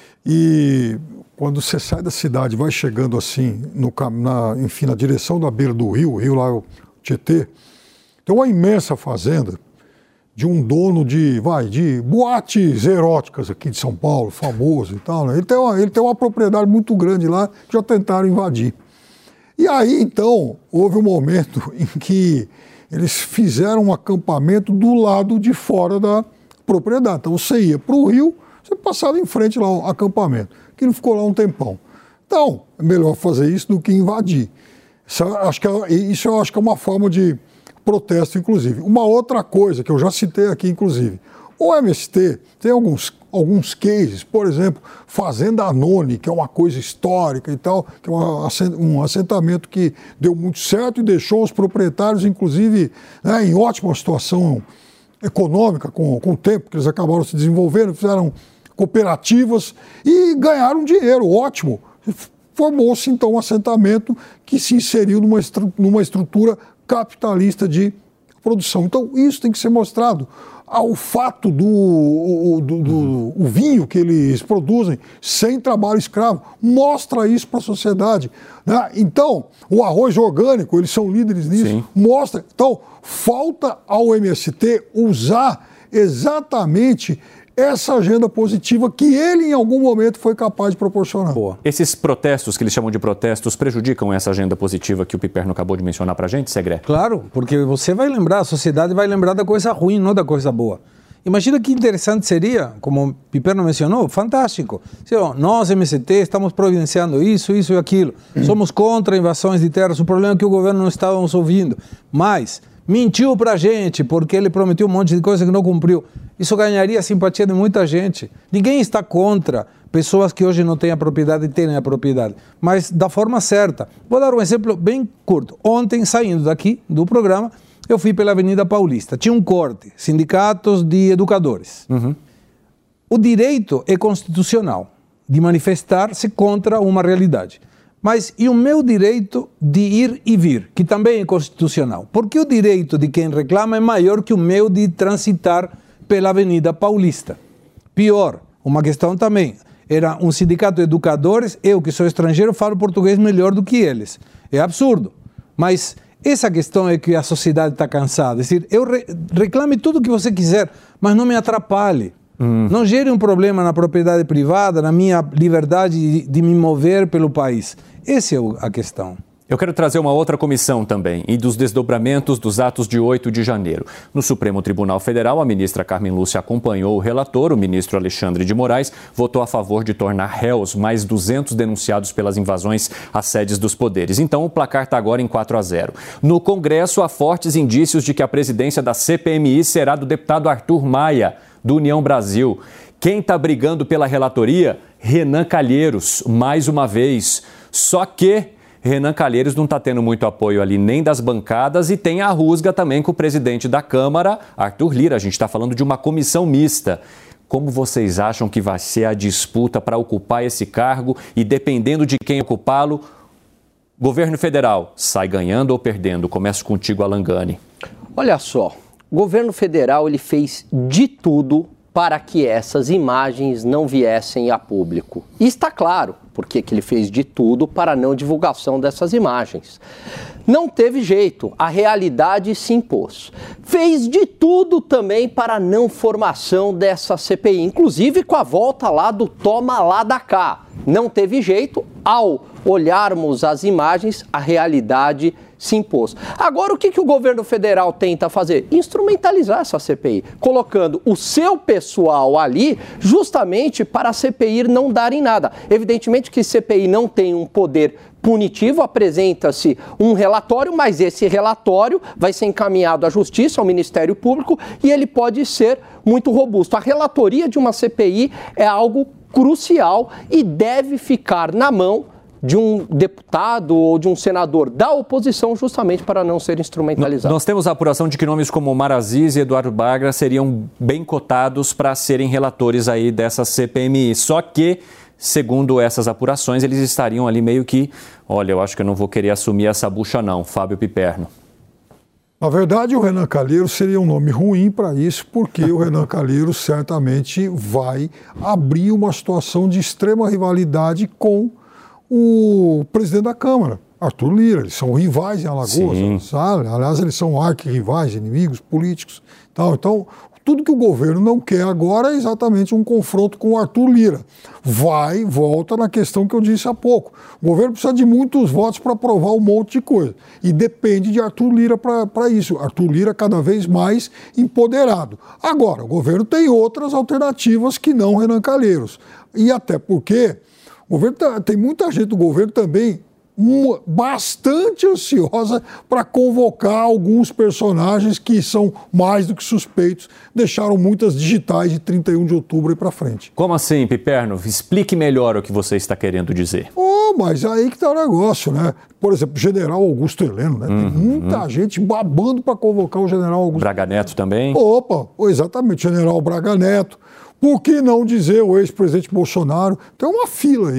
e quando você sai da cidade, vai chegando assim, no, na, enfim, na direção da beira do rio, o rio lá, o Tietê, tem uma imensa fazenda de um dono de, vai, de boates eróticas aqui de São Paulo, famoso e tal, né? Ele tem uma, ele tem uma propriedade muito grande lá, que já tentaram invadir. E aí, então, houve um momento em que eles fizeram um acampamento do lado de fora da propriedade. Então, você ia para o rio, você passava em frente lá ao acampamento, que não ficou lá um tempão. Então, é melhor fazer isso do que invadir. Isso, acho que é, isso eu acho que é uma forma de protesto, inclusive. Uma outra coisa que eu já citei aqui, inclusive, o M S T tem alguns, alguns cases, por exemplo, Fazenda Anone, que é uma coisa histórica e tal, que é uma, um assentamento que deu muito certo e deixou os proprietários, inclusive, né, em ótima situação econômica com, com o tempo, que eles acabaram se desenvolvendo, fizeram cooperativas e ganharam dinheiro, ótimo. formou-se então um assentamento que se inseriu numa, estru numa estrutura capitalista de produção. Então isso tem que ser mostrado. Ao fato do, o, do, do o vinho que eles produzem sem trabalho escravo, mostra isso para a sociedade. Né? Então, o arroz orgânico, eles são líderes nisso, Sim. mostra. Então, falta ao M S T usar exatamente essa agenda positiva que ele, em algum momento, foi capaz de proporcionar. Boa. Esses protestos, que eles chamam de protestos, prejudicam essa agenda positiva que o Piperno acabou de mencionar pra gente, Segré? Claro, porque você vai lembrar, a sociedade vai lembrar da coisa ruim, não da coisa boa. Imagina que interessante seria, como o Piperno mencionou, fantástico. Nós, M S T, estamos providenciando isso, isso e aquilo. Somos contra invasões de terras, o problema é que o governo não estava nos ouvindo. Mas mentiu pra gente, porque ele prometeu um monte de coisa que não cumpriu. Isso ganharia a simpatia de muita gente. Ninguém está contra pessoas que hoje não têm a propriedade e têm a propriedade, mas da forma certa. Vou dar um exemplo bem curto. Ontem, saindo daqui do programa, eu fui pela Avenida Paulista. Tinha um corte, sindicatos de educadores. Uhum. O direito é constitucional de manifestar-se contra uma realidade. Mas e o meu direito de ir e vir, que também é constitucional? Porque o direito de quem reclama é maior que o meu de transitar pela Avenida Paulista. Pior, uma questão também, era um sindicato de educadores, eu que sou estrangeiro falo português melhor do que eles. É absurdo, mas essa questão é que a sociedade está cansada. É dizer, eu re reclame tudo o que você quiser, mas não me atrapalhe. Hum. Não gere um problema na propriedade privada, na minha liberdade de, de me mover pelo país. Essa é a questão. Eu quero trazer uma outra comissão também, e dos desdobramentos dos atos de oito de janeiro. No Supremo Tribunal Federal, a ministra Carmen Lúcia acompanhou o relator, o ministro Alexandre de Moraes, votou a favor de tornar réus mais duzentos denunciados pelas invasões às sedes dos poderes. Então, o placar está agora em quatro a zero. No Congresso, há fortes indícios de que a presidência da C P M I será do deputado Arthur Maia, do União Brasil. Quem está brigando pela relatoria? Renan Calheiros, mais uma vez. Só que Renan Calheiros não está tendo muito apoio ali nem das bancadas e tem a rusga também com o presidente da Câmara, Arthur Lira. A gente está falando de uma comissão mista. Como vocês acham que vai ser a disputa para ocupar esse cargo e, dependendo de quem ocupá-lo, governo federal sai ganhando ou perdendo? Começo contigo, Alan Gani. Olha só, o governo federal ele fez de tudo para que essas imagens não viessem a público. E está claro porque que ele fez de tudo para a não divulgação dessas imagens. Não teve jeito, a realidade se impôs. Fez de tudo também para a não formação dessa C P I, inclusive com a volta lá do toma lá da cá. Não teve jeito, ao olharmos as imagens, a realidade se impôs. Agora, o que, que o governo federal tenta fazer? Instrumentalizar essa C P I, colocando o seu pessoal ali justamente para a C P I não dar em nada. Evidentemente que C P I não tem um poder punitivo, apresenta-se um relatório, mas esse relatório vai ser encaminhado à Justiça, ao Ministério Público, e ele pode ser muito robusto. A relatoria de uma C P I é algo crucial e deve ficar na mão de um deputado ou de um senador da oposição justamente para não ser instrumentalizado. Nós temos a apuração de que nomes como Omar Aziz e Eduardo Bagra seriam bem cotados para serem relatores aí dessa C P M I. Só que, segundo essas apurações, eles estariam ali meio que, olha, eu acho que eu não vou querer assumir essa bucha não, Fábio Piperno. Na verdade, o Renan Calheiros seria um nome ruim para isso, porque o Renan Calheiros certamente vai abrir uma situação de extrema rivalidade com o presidente da Câmara, Arthur Lira. Eles são rivais em Alagoas, sabe? Aliás, eles são arquirrivais, inimigos políticos. Tal. Então, tudo que o governo não quer agora é exatamente um confronto com o Arthur Lira. Vai, volta na questão que eu disse há pouco. O governo precisa de muitos votos para aprovar um monte de coisa. E depende de Arthur Lira para isso. Arthur Lira cada vez mais empoderado. Agora, o governo tem outras alternativas que não Renan Calheiros. E até porque o governo tá, tem muita gente do governo também uma, bastante ansiosa para convocar alguns personagens que são mais do que suspeitos, deixaram muitas digitais de trinta e um de outubro e para frente. Como assim, Piperno? Explique melhor o que você está querendo dizer. Oh, mas aí que está o negócio, né? Por exemplo, o general Augusto Heleno, né? Uhum, tem muita uhum. gente babando para convocar o general Augusto Braga Neto também? Opa, exatamente, general Braga Neto. Por que não dizer o ex-presidente Bolsonaro? Tem uma fila aí.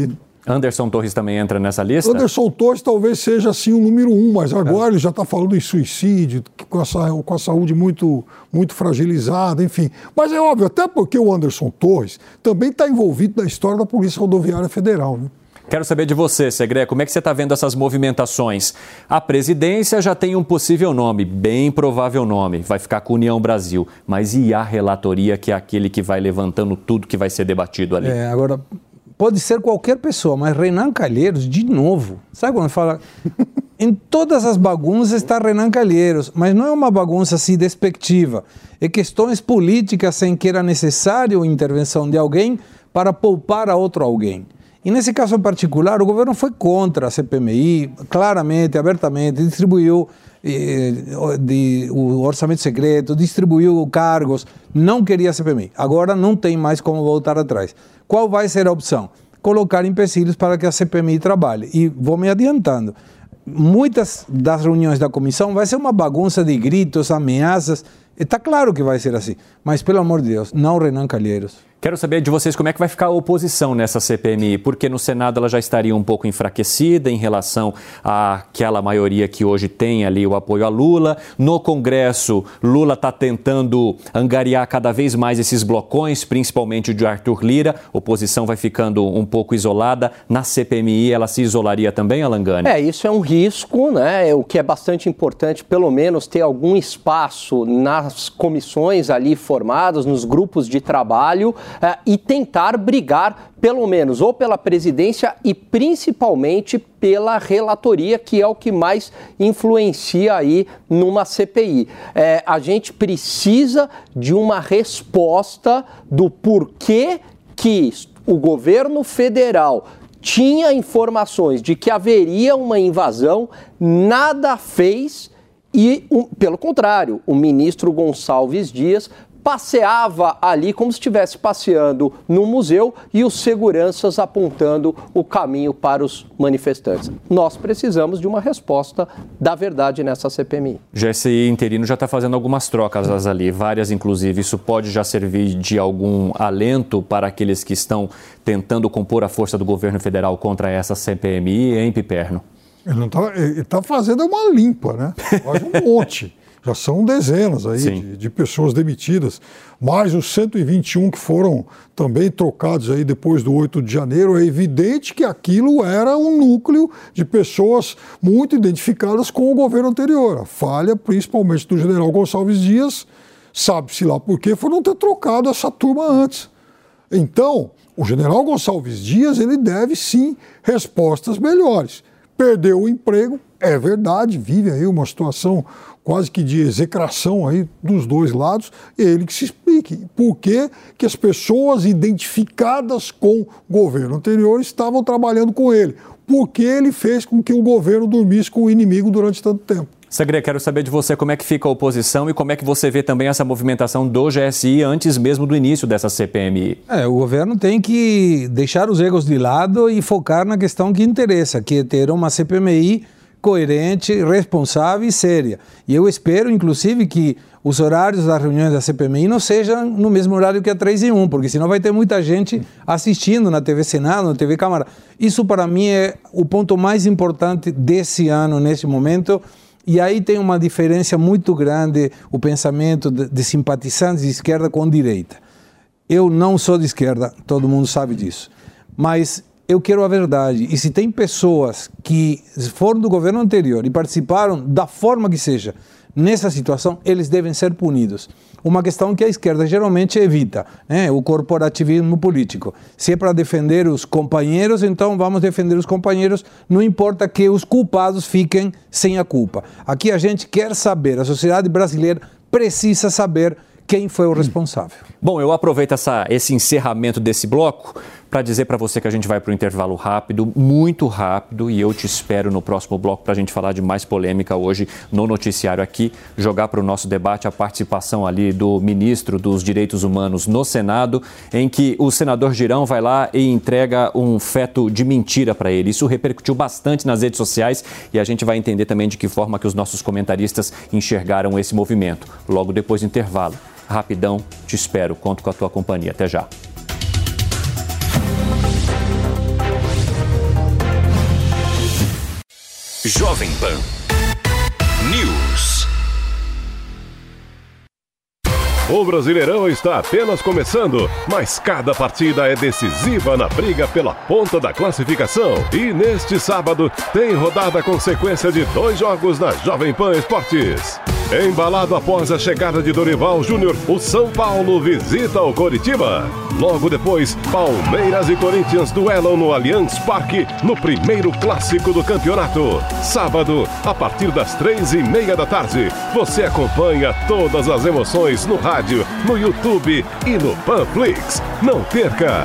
Anderson Torres também entra nessa lista? Anderson Torres talvez seja assim o número um, mas agora é. ele já está falando em suicídio, com a, com a saúde muito, muito fragilizada, enfim. Mas é óbvio, até porque o Anderson Torres também está envolvido na história da Polícia Rodoviária Federal, né? Quero saber de você, Segré, como é que você está vendo essas movimentações? A presidência já tem um possível nome, bem provável nome, vai ficar com União Brasil. Mas e a relatoria, que é aquele que vai levantando tudo que vai ser debatido ali? É, agora, pode ser qualquer pessoa, mas Renan Calheiros, de novo. Sabe quando fala? Em todas as bagunças está Renan Calheiros, mas não é uma bagunça assim despectiva. É questões políticas sem que era necessário a intervenção de alguém para poupar a outro alguém. E nesse caso em particular, o governo foi contra a C P M I, claramente, abertamente, distribuiu eh, de, o orçamento secreto, distribuiu cargos, não queria a C P M I. Agora não tem mais como voltar atrás. Qual vai ser a opção? Colocar empecilhos para que a C P M I trabalhe. E vou me adiantando. Muitas das reuniões da comissão vai ser uma bagunça de gritos, ameaças. Está claro que vai ser assim, mas pelo amor de Deus, não Renan Calheiros. Quero saber de vocês como é que vai ficar a oposição nessa C P M I, porque no Senado ela já estaria um pouco enfraquecida em relação àquela maioria que hoje tem ali o apoio a Lula. No Congresso, Lula está tentando angariar cada vez mais esses blocões, principalmente o de Arthur Lira. A oposição vai ficando um pouco isolada. Na C P M I ela se isolaria também, Alangani? É, isso é um risco, né? O que é bastante importante, pelo menos, ter algum espaço nas comissões ali formadas, nos grupos de trabalho, Uh, e tentar brigar, pelo menos, ou pela presidência e principalmente pela relatoria, que é o que mais influencia aí numa C P I. É, a gente precisa de uma resposta do porquê que o governo federal tinha informações de que haveria uma invasão, nada fez e, um, pelo contrário, o ministro Gonçalves Dias passeava ali como se estivesse passeando no museu e os seguranças apontando o caminho para os manifestantes. Nós precisamos de uma resposta da verdade nessa C P M I. G S I interino já está fazendo algumas trocas ali, várias inclusive. Isso pode já servir de algum alento para aqueles que estão tentando compor a força do governo federal contra essa C P M I, hein, Piperno? Ele está fazendo uma limpa, né? Faz um monte. Já são dezenas aí de, de pessoas demitidas, mais os cento e vinte e um que foram também trocados aí depois do oito de janeiro. É evidente que aquilo era um núcleo de pessoas muito identificadas com o governo anterior. A falha, principalmente do general Gonçalves Dias, sabe-se lá por quê, foi não ter trocado essa turma antes. Então, o general Gonçalves Dias, ele deve sim respostas melhores. Perdeu o emprego, é verdade, vive aí uma situação quase que de execração aí dos dois lados, ele que se explique por que que as pessoas identificadas com o governo anterior estavam trabalhando com ele, por que ele fez com que o governo dormisse com o inimigo durante tanto tempo. Segre, quero saber de você como é que fica a oposição e como é que você vê também essa movimentação do G S I antes mesmo do início dessa C P M I. É, o governo tem que deixar os egos de lado e focar na questão que interessa, que é ter uma C P M I coerente, responsável e séria. E eu espero, inclusive, que os horários das reuniões da C P M I não sejam no mesmo horário que a três em um, porque senão vai ter muita gente assistindo na T V Senado, na T V Câmara. Isso, para mim, é o ponto mais importante desse ano, nesse momento. E aí tem uma diferença muito grande, o pensamento de, de simpatizantes de esquerda com direita. Eu não sou de esquerda, todo mundo sabe disso. Mas eu quero a verdade. E se tem pessoas que foram do governo anterior e participaram da forma que seja nessa situação, eles devem ser punidos. Uma questão que a esquerda geralmente evita, né? O corporativismo político. Se é para defender os companheiros, então vamos defender os companheiros, não importa que os culpados fiquem sem a culpa. Aqui a gente quer saber, a sociedade brasileira precisa saber quem foi o responsável. Bom, eu aproveito essa, esse encerramento desse bloco para dizer para você que a gente vai para o intervalo rápido, muito rápido, e eu te espero no próximo bloco para a gente falar de mais polêmica hoje no noticiário aqui, jogar para o nosso debate a participação ali do ministro dos Direitos Humanos no Senado, em que o senador Girão vai lá e entrega um feto de mentira para ele. Isso repercutiu bastante nas redes sociais e a gente vai entender também de que forma que os nossos comentaristas enxergaram esse movimento. Logo depois do intervalo. Rapidão, te espero, conto com a tua companhia. Até já. Jovem Pan News. O Brasileirão está apenas começando, mas cada partida é decisiva na briga pela ponta da classificação. E neste sábado tem rodada com sequência de dois jogos na Jovem Pan Esportes. Embalado após a chegada de Dorival Júnior, o São Paulo visita o Coritiba. Logo depois, Palmeiras e Corinthians duelam no Allianz Parque no primeiro clássico do campeonato. Sábado, a partir das três e meia da tarde, você acompanha todas as emoções no rádio, no YouTube e no Panflix. Não perca!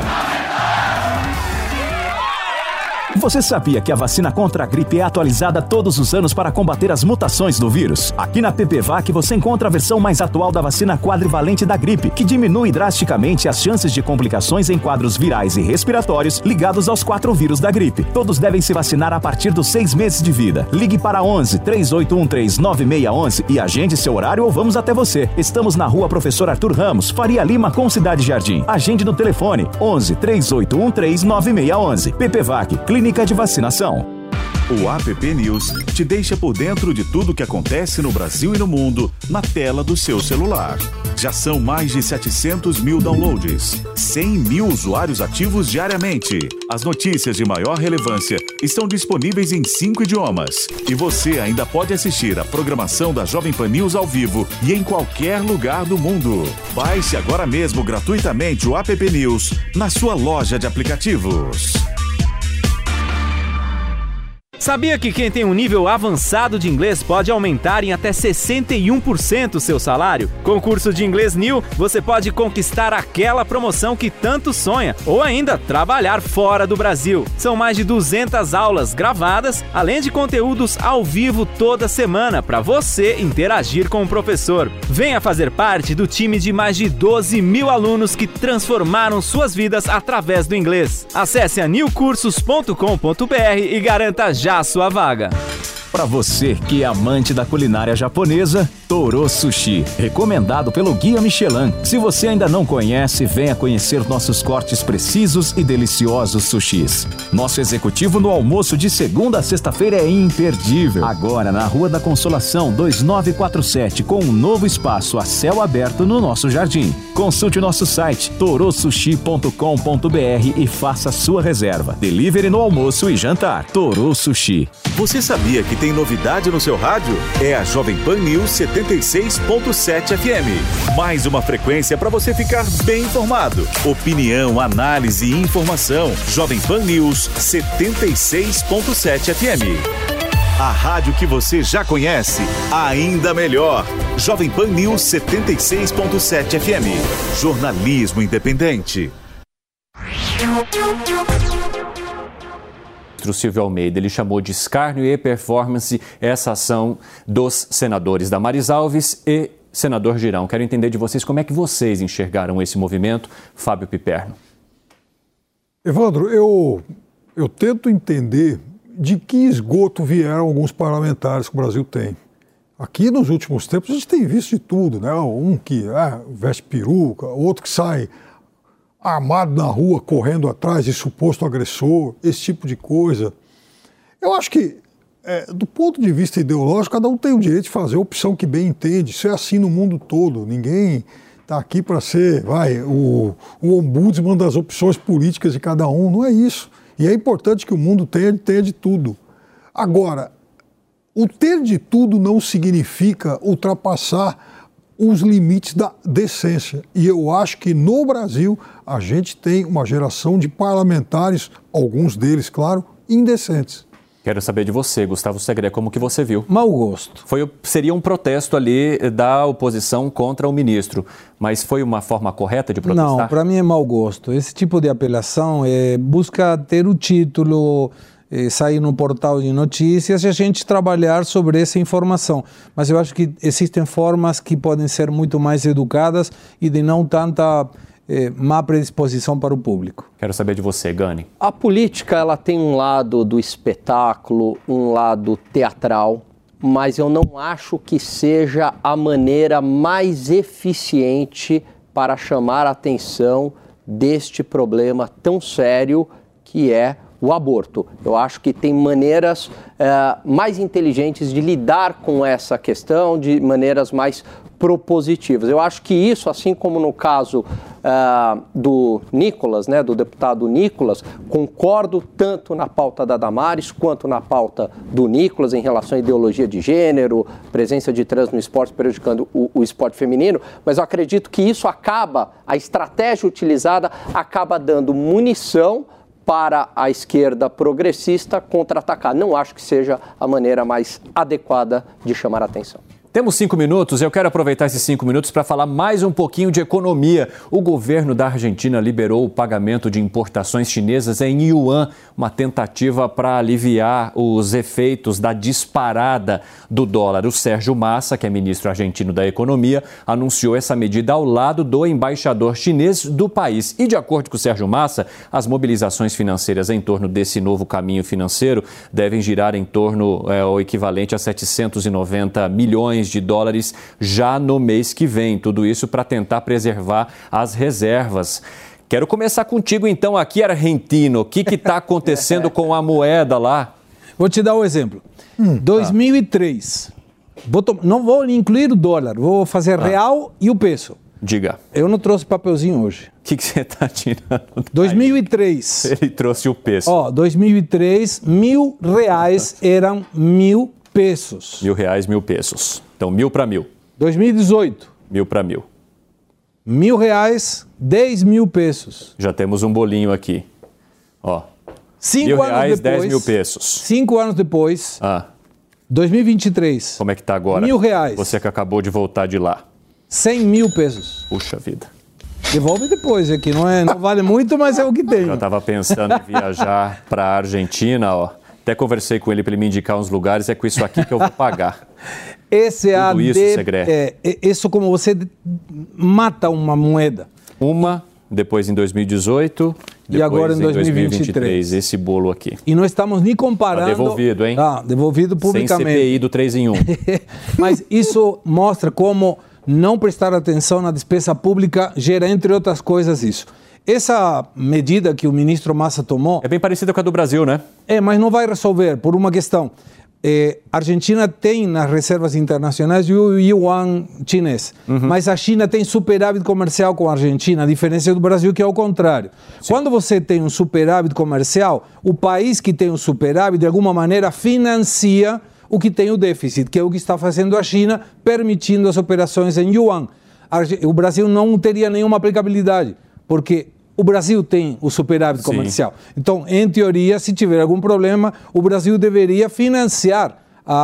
Você sabia que a vacina contra a gripe é atualizada todos os anos para combater as mutações do vírus? Aqui na PPVac você encontra a versão mais atual da vacina quadrivalente da gripe, que diminui drasticamente as chances de complicações em quadros virais e respiratórios ligados aos quatro vírus da gripe. Todos devem se vacinar a partir dos seis meses de vida. Ligue para onze, três oito um três, nove seis um um e agende seu horário ou vamos até você. Estamos na rua Professor Arthur Ramos, Faria Lima, com Cidade Jardim. Agende no telefone onze, três oito um três, nove seis um um. PPVac, Clínica de Vacinação. O App News te deixa por dentro de tudo que acontece no Brasil e no mundo na tela do seu celular. Já são mais de setecentos mil downloads, cem mil usuários ativos diariamente. As notícias de maior relevância estão disponíveis em cinco idiomas. E você ainda pode assistir a programação da Jovem Pan News ao vivo e em qualquer lugar do mundo. Baixe agora mesmo gratuitamente o App News na sua loja de aplicativos. Sabia que quem tem um nível avançado de inglês pode aumentar em até sessenta e um por cento o seu salário? Com o curso de Inglês New, você pode conquistar aquela promoção que tanto sonha ou ainda trabalhar fora do Brasil. São mais de duzentas aulas gravadas, além de conteúdos ao vivo toda semana para você interagir com o professor. Venha fazer parte do time de mais de doze mil alunos que transformaram suas vidas através do inglês. Acesse a new cursos ponto com ponto b r e garanta já a sua vaga. Para você que é amante da culinária japonesa, Toro Sushi, recomendado pelo Guia Michelin. Se você ainda não conhece, venha conhecer nossos cortes precisos e deliciosos sushis. Nosso executivo no almoço de segunda a sexta-feira é imperdível. Agora na Rua da Consolação dois nove quatro sete, com um novo espaço a céu aberto no nosso jardim. Consulte o nosso site toro sushi ponto com ponto b r e faça sua reserva. Delivery no almoço e jantar. Toro Sushi. Você sabia que tem novidade no seu rádio? É a Jovem Pan News setenta e seis ponto sete F M. Mais uma frequência para você ficar bem informado. Opinião, análise e informação. Jovem Pan News setenta e seis ponto sete F M. A rádio que você já conhece, ainda melhor. Jovem Pan News setenta e seis ponto sete F M. Jornalismo independente. O Silvio Almeida, ele chamou de escárnio e performance essa ação dos senadores Damares Alves e senador Girão. Quero entender de vocês como é que vocês enxergaram esse movimento. Fábio Piperno. Evandro, eu, eu tento entender de que esgoto vieram alguns parlamentares que o Brasil tem. Aqui nos últimos tempos a gente tem visto de tudo, né? Um que é, veste peruca, outro que sai armado na rua, correndo atrás de suposto agressor, esse tipo de coisa. Eu acho que, é, do ponto de vista ideológico, cada um tem o direito de fazer a opção que bem entende. Isso é assim no mundo todo. Ninguém está aqui para ser vai, o, o ombudsman das opções políticas de cada um. Não é isso. E é importante que o mundo tenha, tenha de tudo. Agora, o ter de tudo não significa ultrapassar os limites da decência. E eu acho que no Brasil a gente tem uma geração de parlamentares, alguns deles, claro, indecentes. Quero saber de você, Gustavo Segré, como que você viu? Mau gosto. Foi, seria um protesto ali da oposição contra o ministro, mas foi uma forma correta de protestar? Não, para mim é mau gosto. Esse tipo de apelação é, busca ter o título, é, sair no portal de notícias e a gente trabalhar sobre essa informação. Mas eu acho que existem formas que podem ser muito mais educadas e de não tanta É, má predisposição para o público. Quero saber de você, Gani. A política, ela tem um lado do espetáculo, um lado teatral, mas eu não acho que seja a maneira mais eficiente para chamar a atenção deste problema tão sério que é o aborto. Eu acho que tem maneiras é, mais inteligentes de lidar com essa questão, de maneiras mais propositivas. Eu acho que isso, assim como no caso uh, do Nicolas, né, do deputado Nicolas, concordo tanto na pauta da Damares quanto na pauta do Nicolas em relação à ideologia de gênero, presença de trans no esporte prejudicando o, o esporte feminino, mas eu acredito que isso acaba, a estratégia utilizada acaba dando munição para a esquerda progressista contra-atacar. Não acho que seja a maneira mais adequada de chamar a atenção. Temos cinco minutos, eu quero aproveitar esses cinco minutos para falar mais um pouquinho de economia. O governo da Argentina liberou o pagamento de importações chinesas em yuan, uma tentativa para aliviar os efeitos da disparada do dólar. O Sérgio Massa, que é ministro argentino da Economia, anunciou essa medida ao lado do embaixador chinês do país. E de acordo com o Sérgio Massa, as mobilizações financeiras em torno desse novo caminho financeiro devem girar em torno é, o equivalente a setecentos e noventa milhões de dólares já no mês que vem. Tudo isso para tentar preservar as reservas. Quero começar contigo então aqui, Argentino. O que está acontecendo com a moeda lá? Vou te dar um exemplo. Hum, dois mil e três. Ah. Vou to... Não vou incluir o dólar, vou fazer ah. real e o peso. Diga. Eu não trouxe papelzinho hoje. O que você está tirando? dois mil e três. Ele trouxe o peso. Ó, dois mil e três, mil reais eram mil pesos. Mil reais, mil pesos. Então, mil para mil. dois mil e dezoito. Mil para mil. Mil reais, dez mil pesos. Já temos um bolinho aqui. Ó. Cinco mil anos reais, depois, dez mil pesos. Cinco anos depois. Ah. dois mil e vinte e três. Como é que tá agora? Mil reais. Você que acabou de voltar de lá. Cem mil pesos. Puxa vida. Devolve depois aqui, não, é, não vale muito, mas é o que tem. Eu estava pensando em viajar para a Argentina, ó. Até conversei com ele para ele me indicar uns lugares, é com isso aqui que eu vou pagar. Esse é Tudo a isso, de, Segre. É, isso como você mata uma moeda. Uma, depois em dois mil e dezoito, depois e agora em dois mil e vinte e três. dois mil e vinte e três, esse bolo aqui. E não estamos nem comparando... Tá devolvido, hein? Ah, devolvido publicamente. Sem C P I do três em um. Mas isso mostra como não prestar atenção na despesa pública gera, entre outras coisas, isso. Essa medida que o ministro Massa tomou... É bem parecida com a do Brasil, né? É, mas não vai resolver por uma questão. É, a Argentina tem nas reservas internacionais o yuan chinês, uhum. mas a China tem superávit comercial com a Argentina, a diferença do Brasil que é o contrário. Sim. Quando você tem um superávit comercial, o país que tem o superávit, de alguma maneira, financia o que tem o déficit, que é o que está fazendo a China, permitindo as operações em yuan. O Brasil não teria nenhuma aplicabilidade, porque o Brasil tem o superávit comercial. Sim. Então, em teoria, se tiver algum problema, o Brasil deveria financiar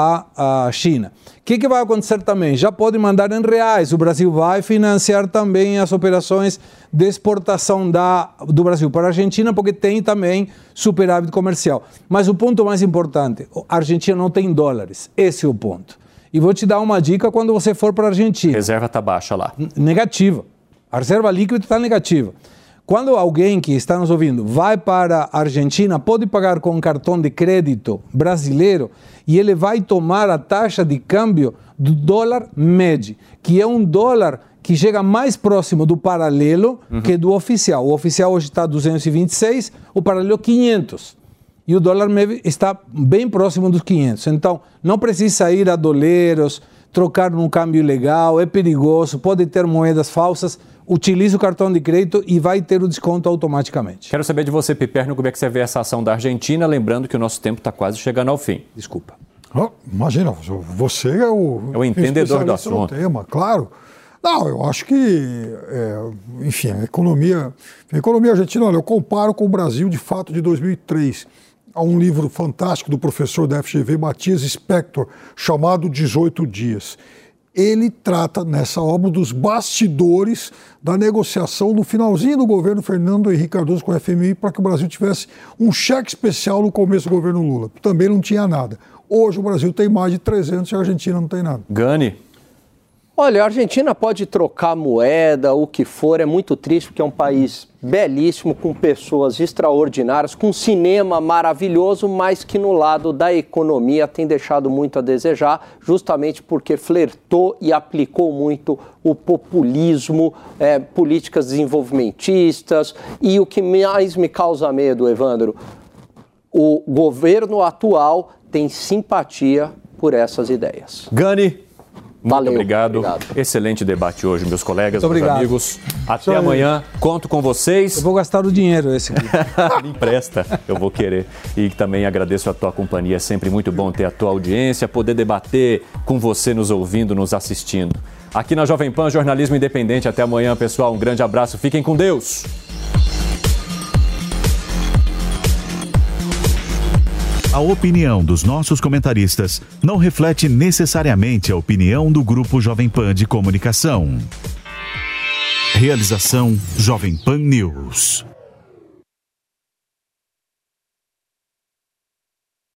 a, a China. O que, que vai acontecer também? Já pode mandar em reais. O Brasil vai financiar também as operações de exportação da, do Brasil para a Argentina, porque tem também superávit comercial. Mas o ponto mais importante, a Argentina não tem dólares. Esse é o ponto. E vou te dar uma dica quando você for para a Argentina. A reserva está baixa lá. Negativa. A reserva líquida está negativa. Quando alguém que está nos ouvindo vai para a Argentina, pode pagar com um cartão de crédito brasileiro e ele vai tomar a taxa de câmbio do dólar M E D, que é um dólar que chega mais próximo do paralelo uhum. que do oficial. O oficial hoje está duzentos e vinte e seis, o paralelo quinhentos. E o dólar M E D está bem próximo dos quinhentos. Então, não precisa ir a doleiros, trocar num câmbio ilegal, é perigoso, pode ter moedas falsas. Utiliza o cartão de crédito e vai ter o desconto automaticamente. Quero saber de você, Piperno, como é que você vê essa ação da Argentina, lembrando que o nosso tempo está quase chegando ao fim. Desculpa. Oh, imagina, você é o, é o entendedor do assunto. Tema, claro. Não, eu acho que, é, enfim, a economia, a economia argentina, olha, eu comparo com o Brasil de fato de dois mil e três. Há um livro fantástico do professor da F G V, Matias Spector, chamado dezoito dias. Ele trata nessa obra dos bastidores da negociação no finalzinho do governo Fernando Henrique Cardoso com o F M I para que o Brasil tivesse um cheque especial no começo do governo Lula. Também não tinha nada. Hoje o Brasil tem mais de trezentos e a Argentina não tem nada. Gani? Olha, a Argentina pode trocar moeda, o que for, é muito triste porque é um país belíssimo, com pessoas extraordinárias, com cinema maravilhoso, mas que no lado da economia tem deixado muito a desejar, justamente porque flertou e aplicou muito o populismo, é, políticas desenvolvimentistas, e o que mais me causa medo, Evandro, o governo atual tem simpatia por essas ideias. Gani, muito Valeu, obrigado. obrigado. Excelente debate hoje, meus colegas, Muito meus obrigado. amigos. Até amanhã, conto com vocês. Eu vou gastar o dinheiro esse aqui. Me empresta, eu vou querer. E também agradeço a tua companhia, é sempre muito bom ter a tua audiência, poder debater com você nos ouvindo, nos assistindo. Aqui na Jovem Pan, Jornalismo Independente. Até amanhã, pessoal. Um grande abraço, fiquem com Deus. A opinião dos nossos comentaristas não reflete necessariamente a opinião do Grupo Jovem Pan de Comunicação. Realização Jovem Pan News.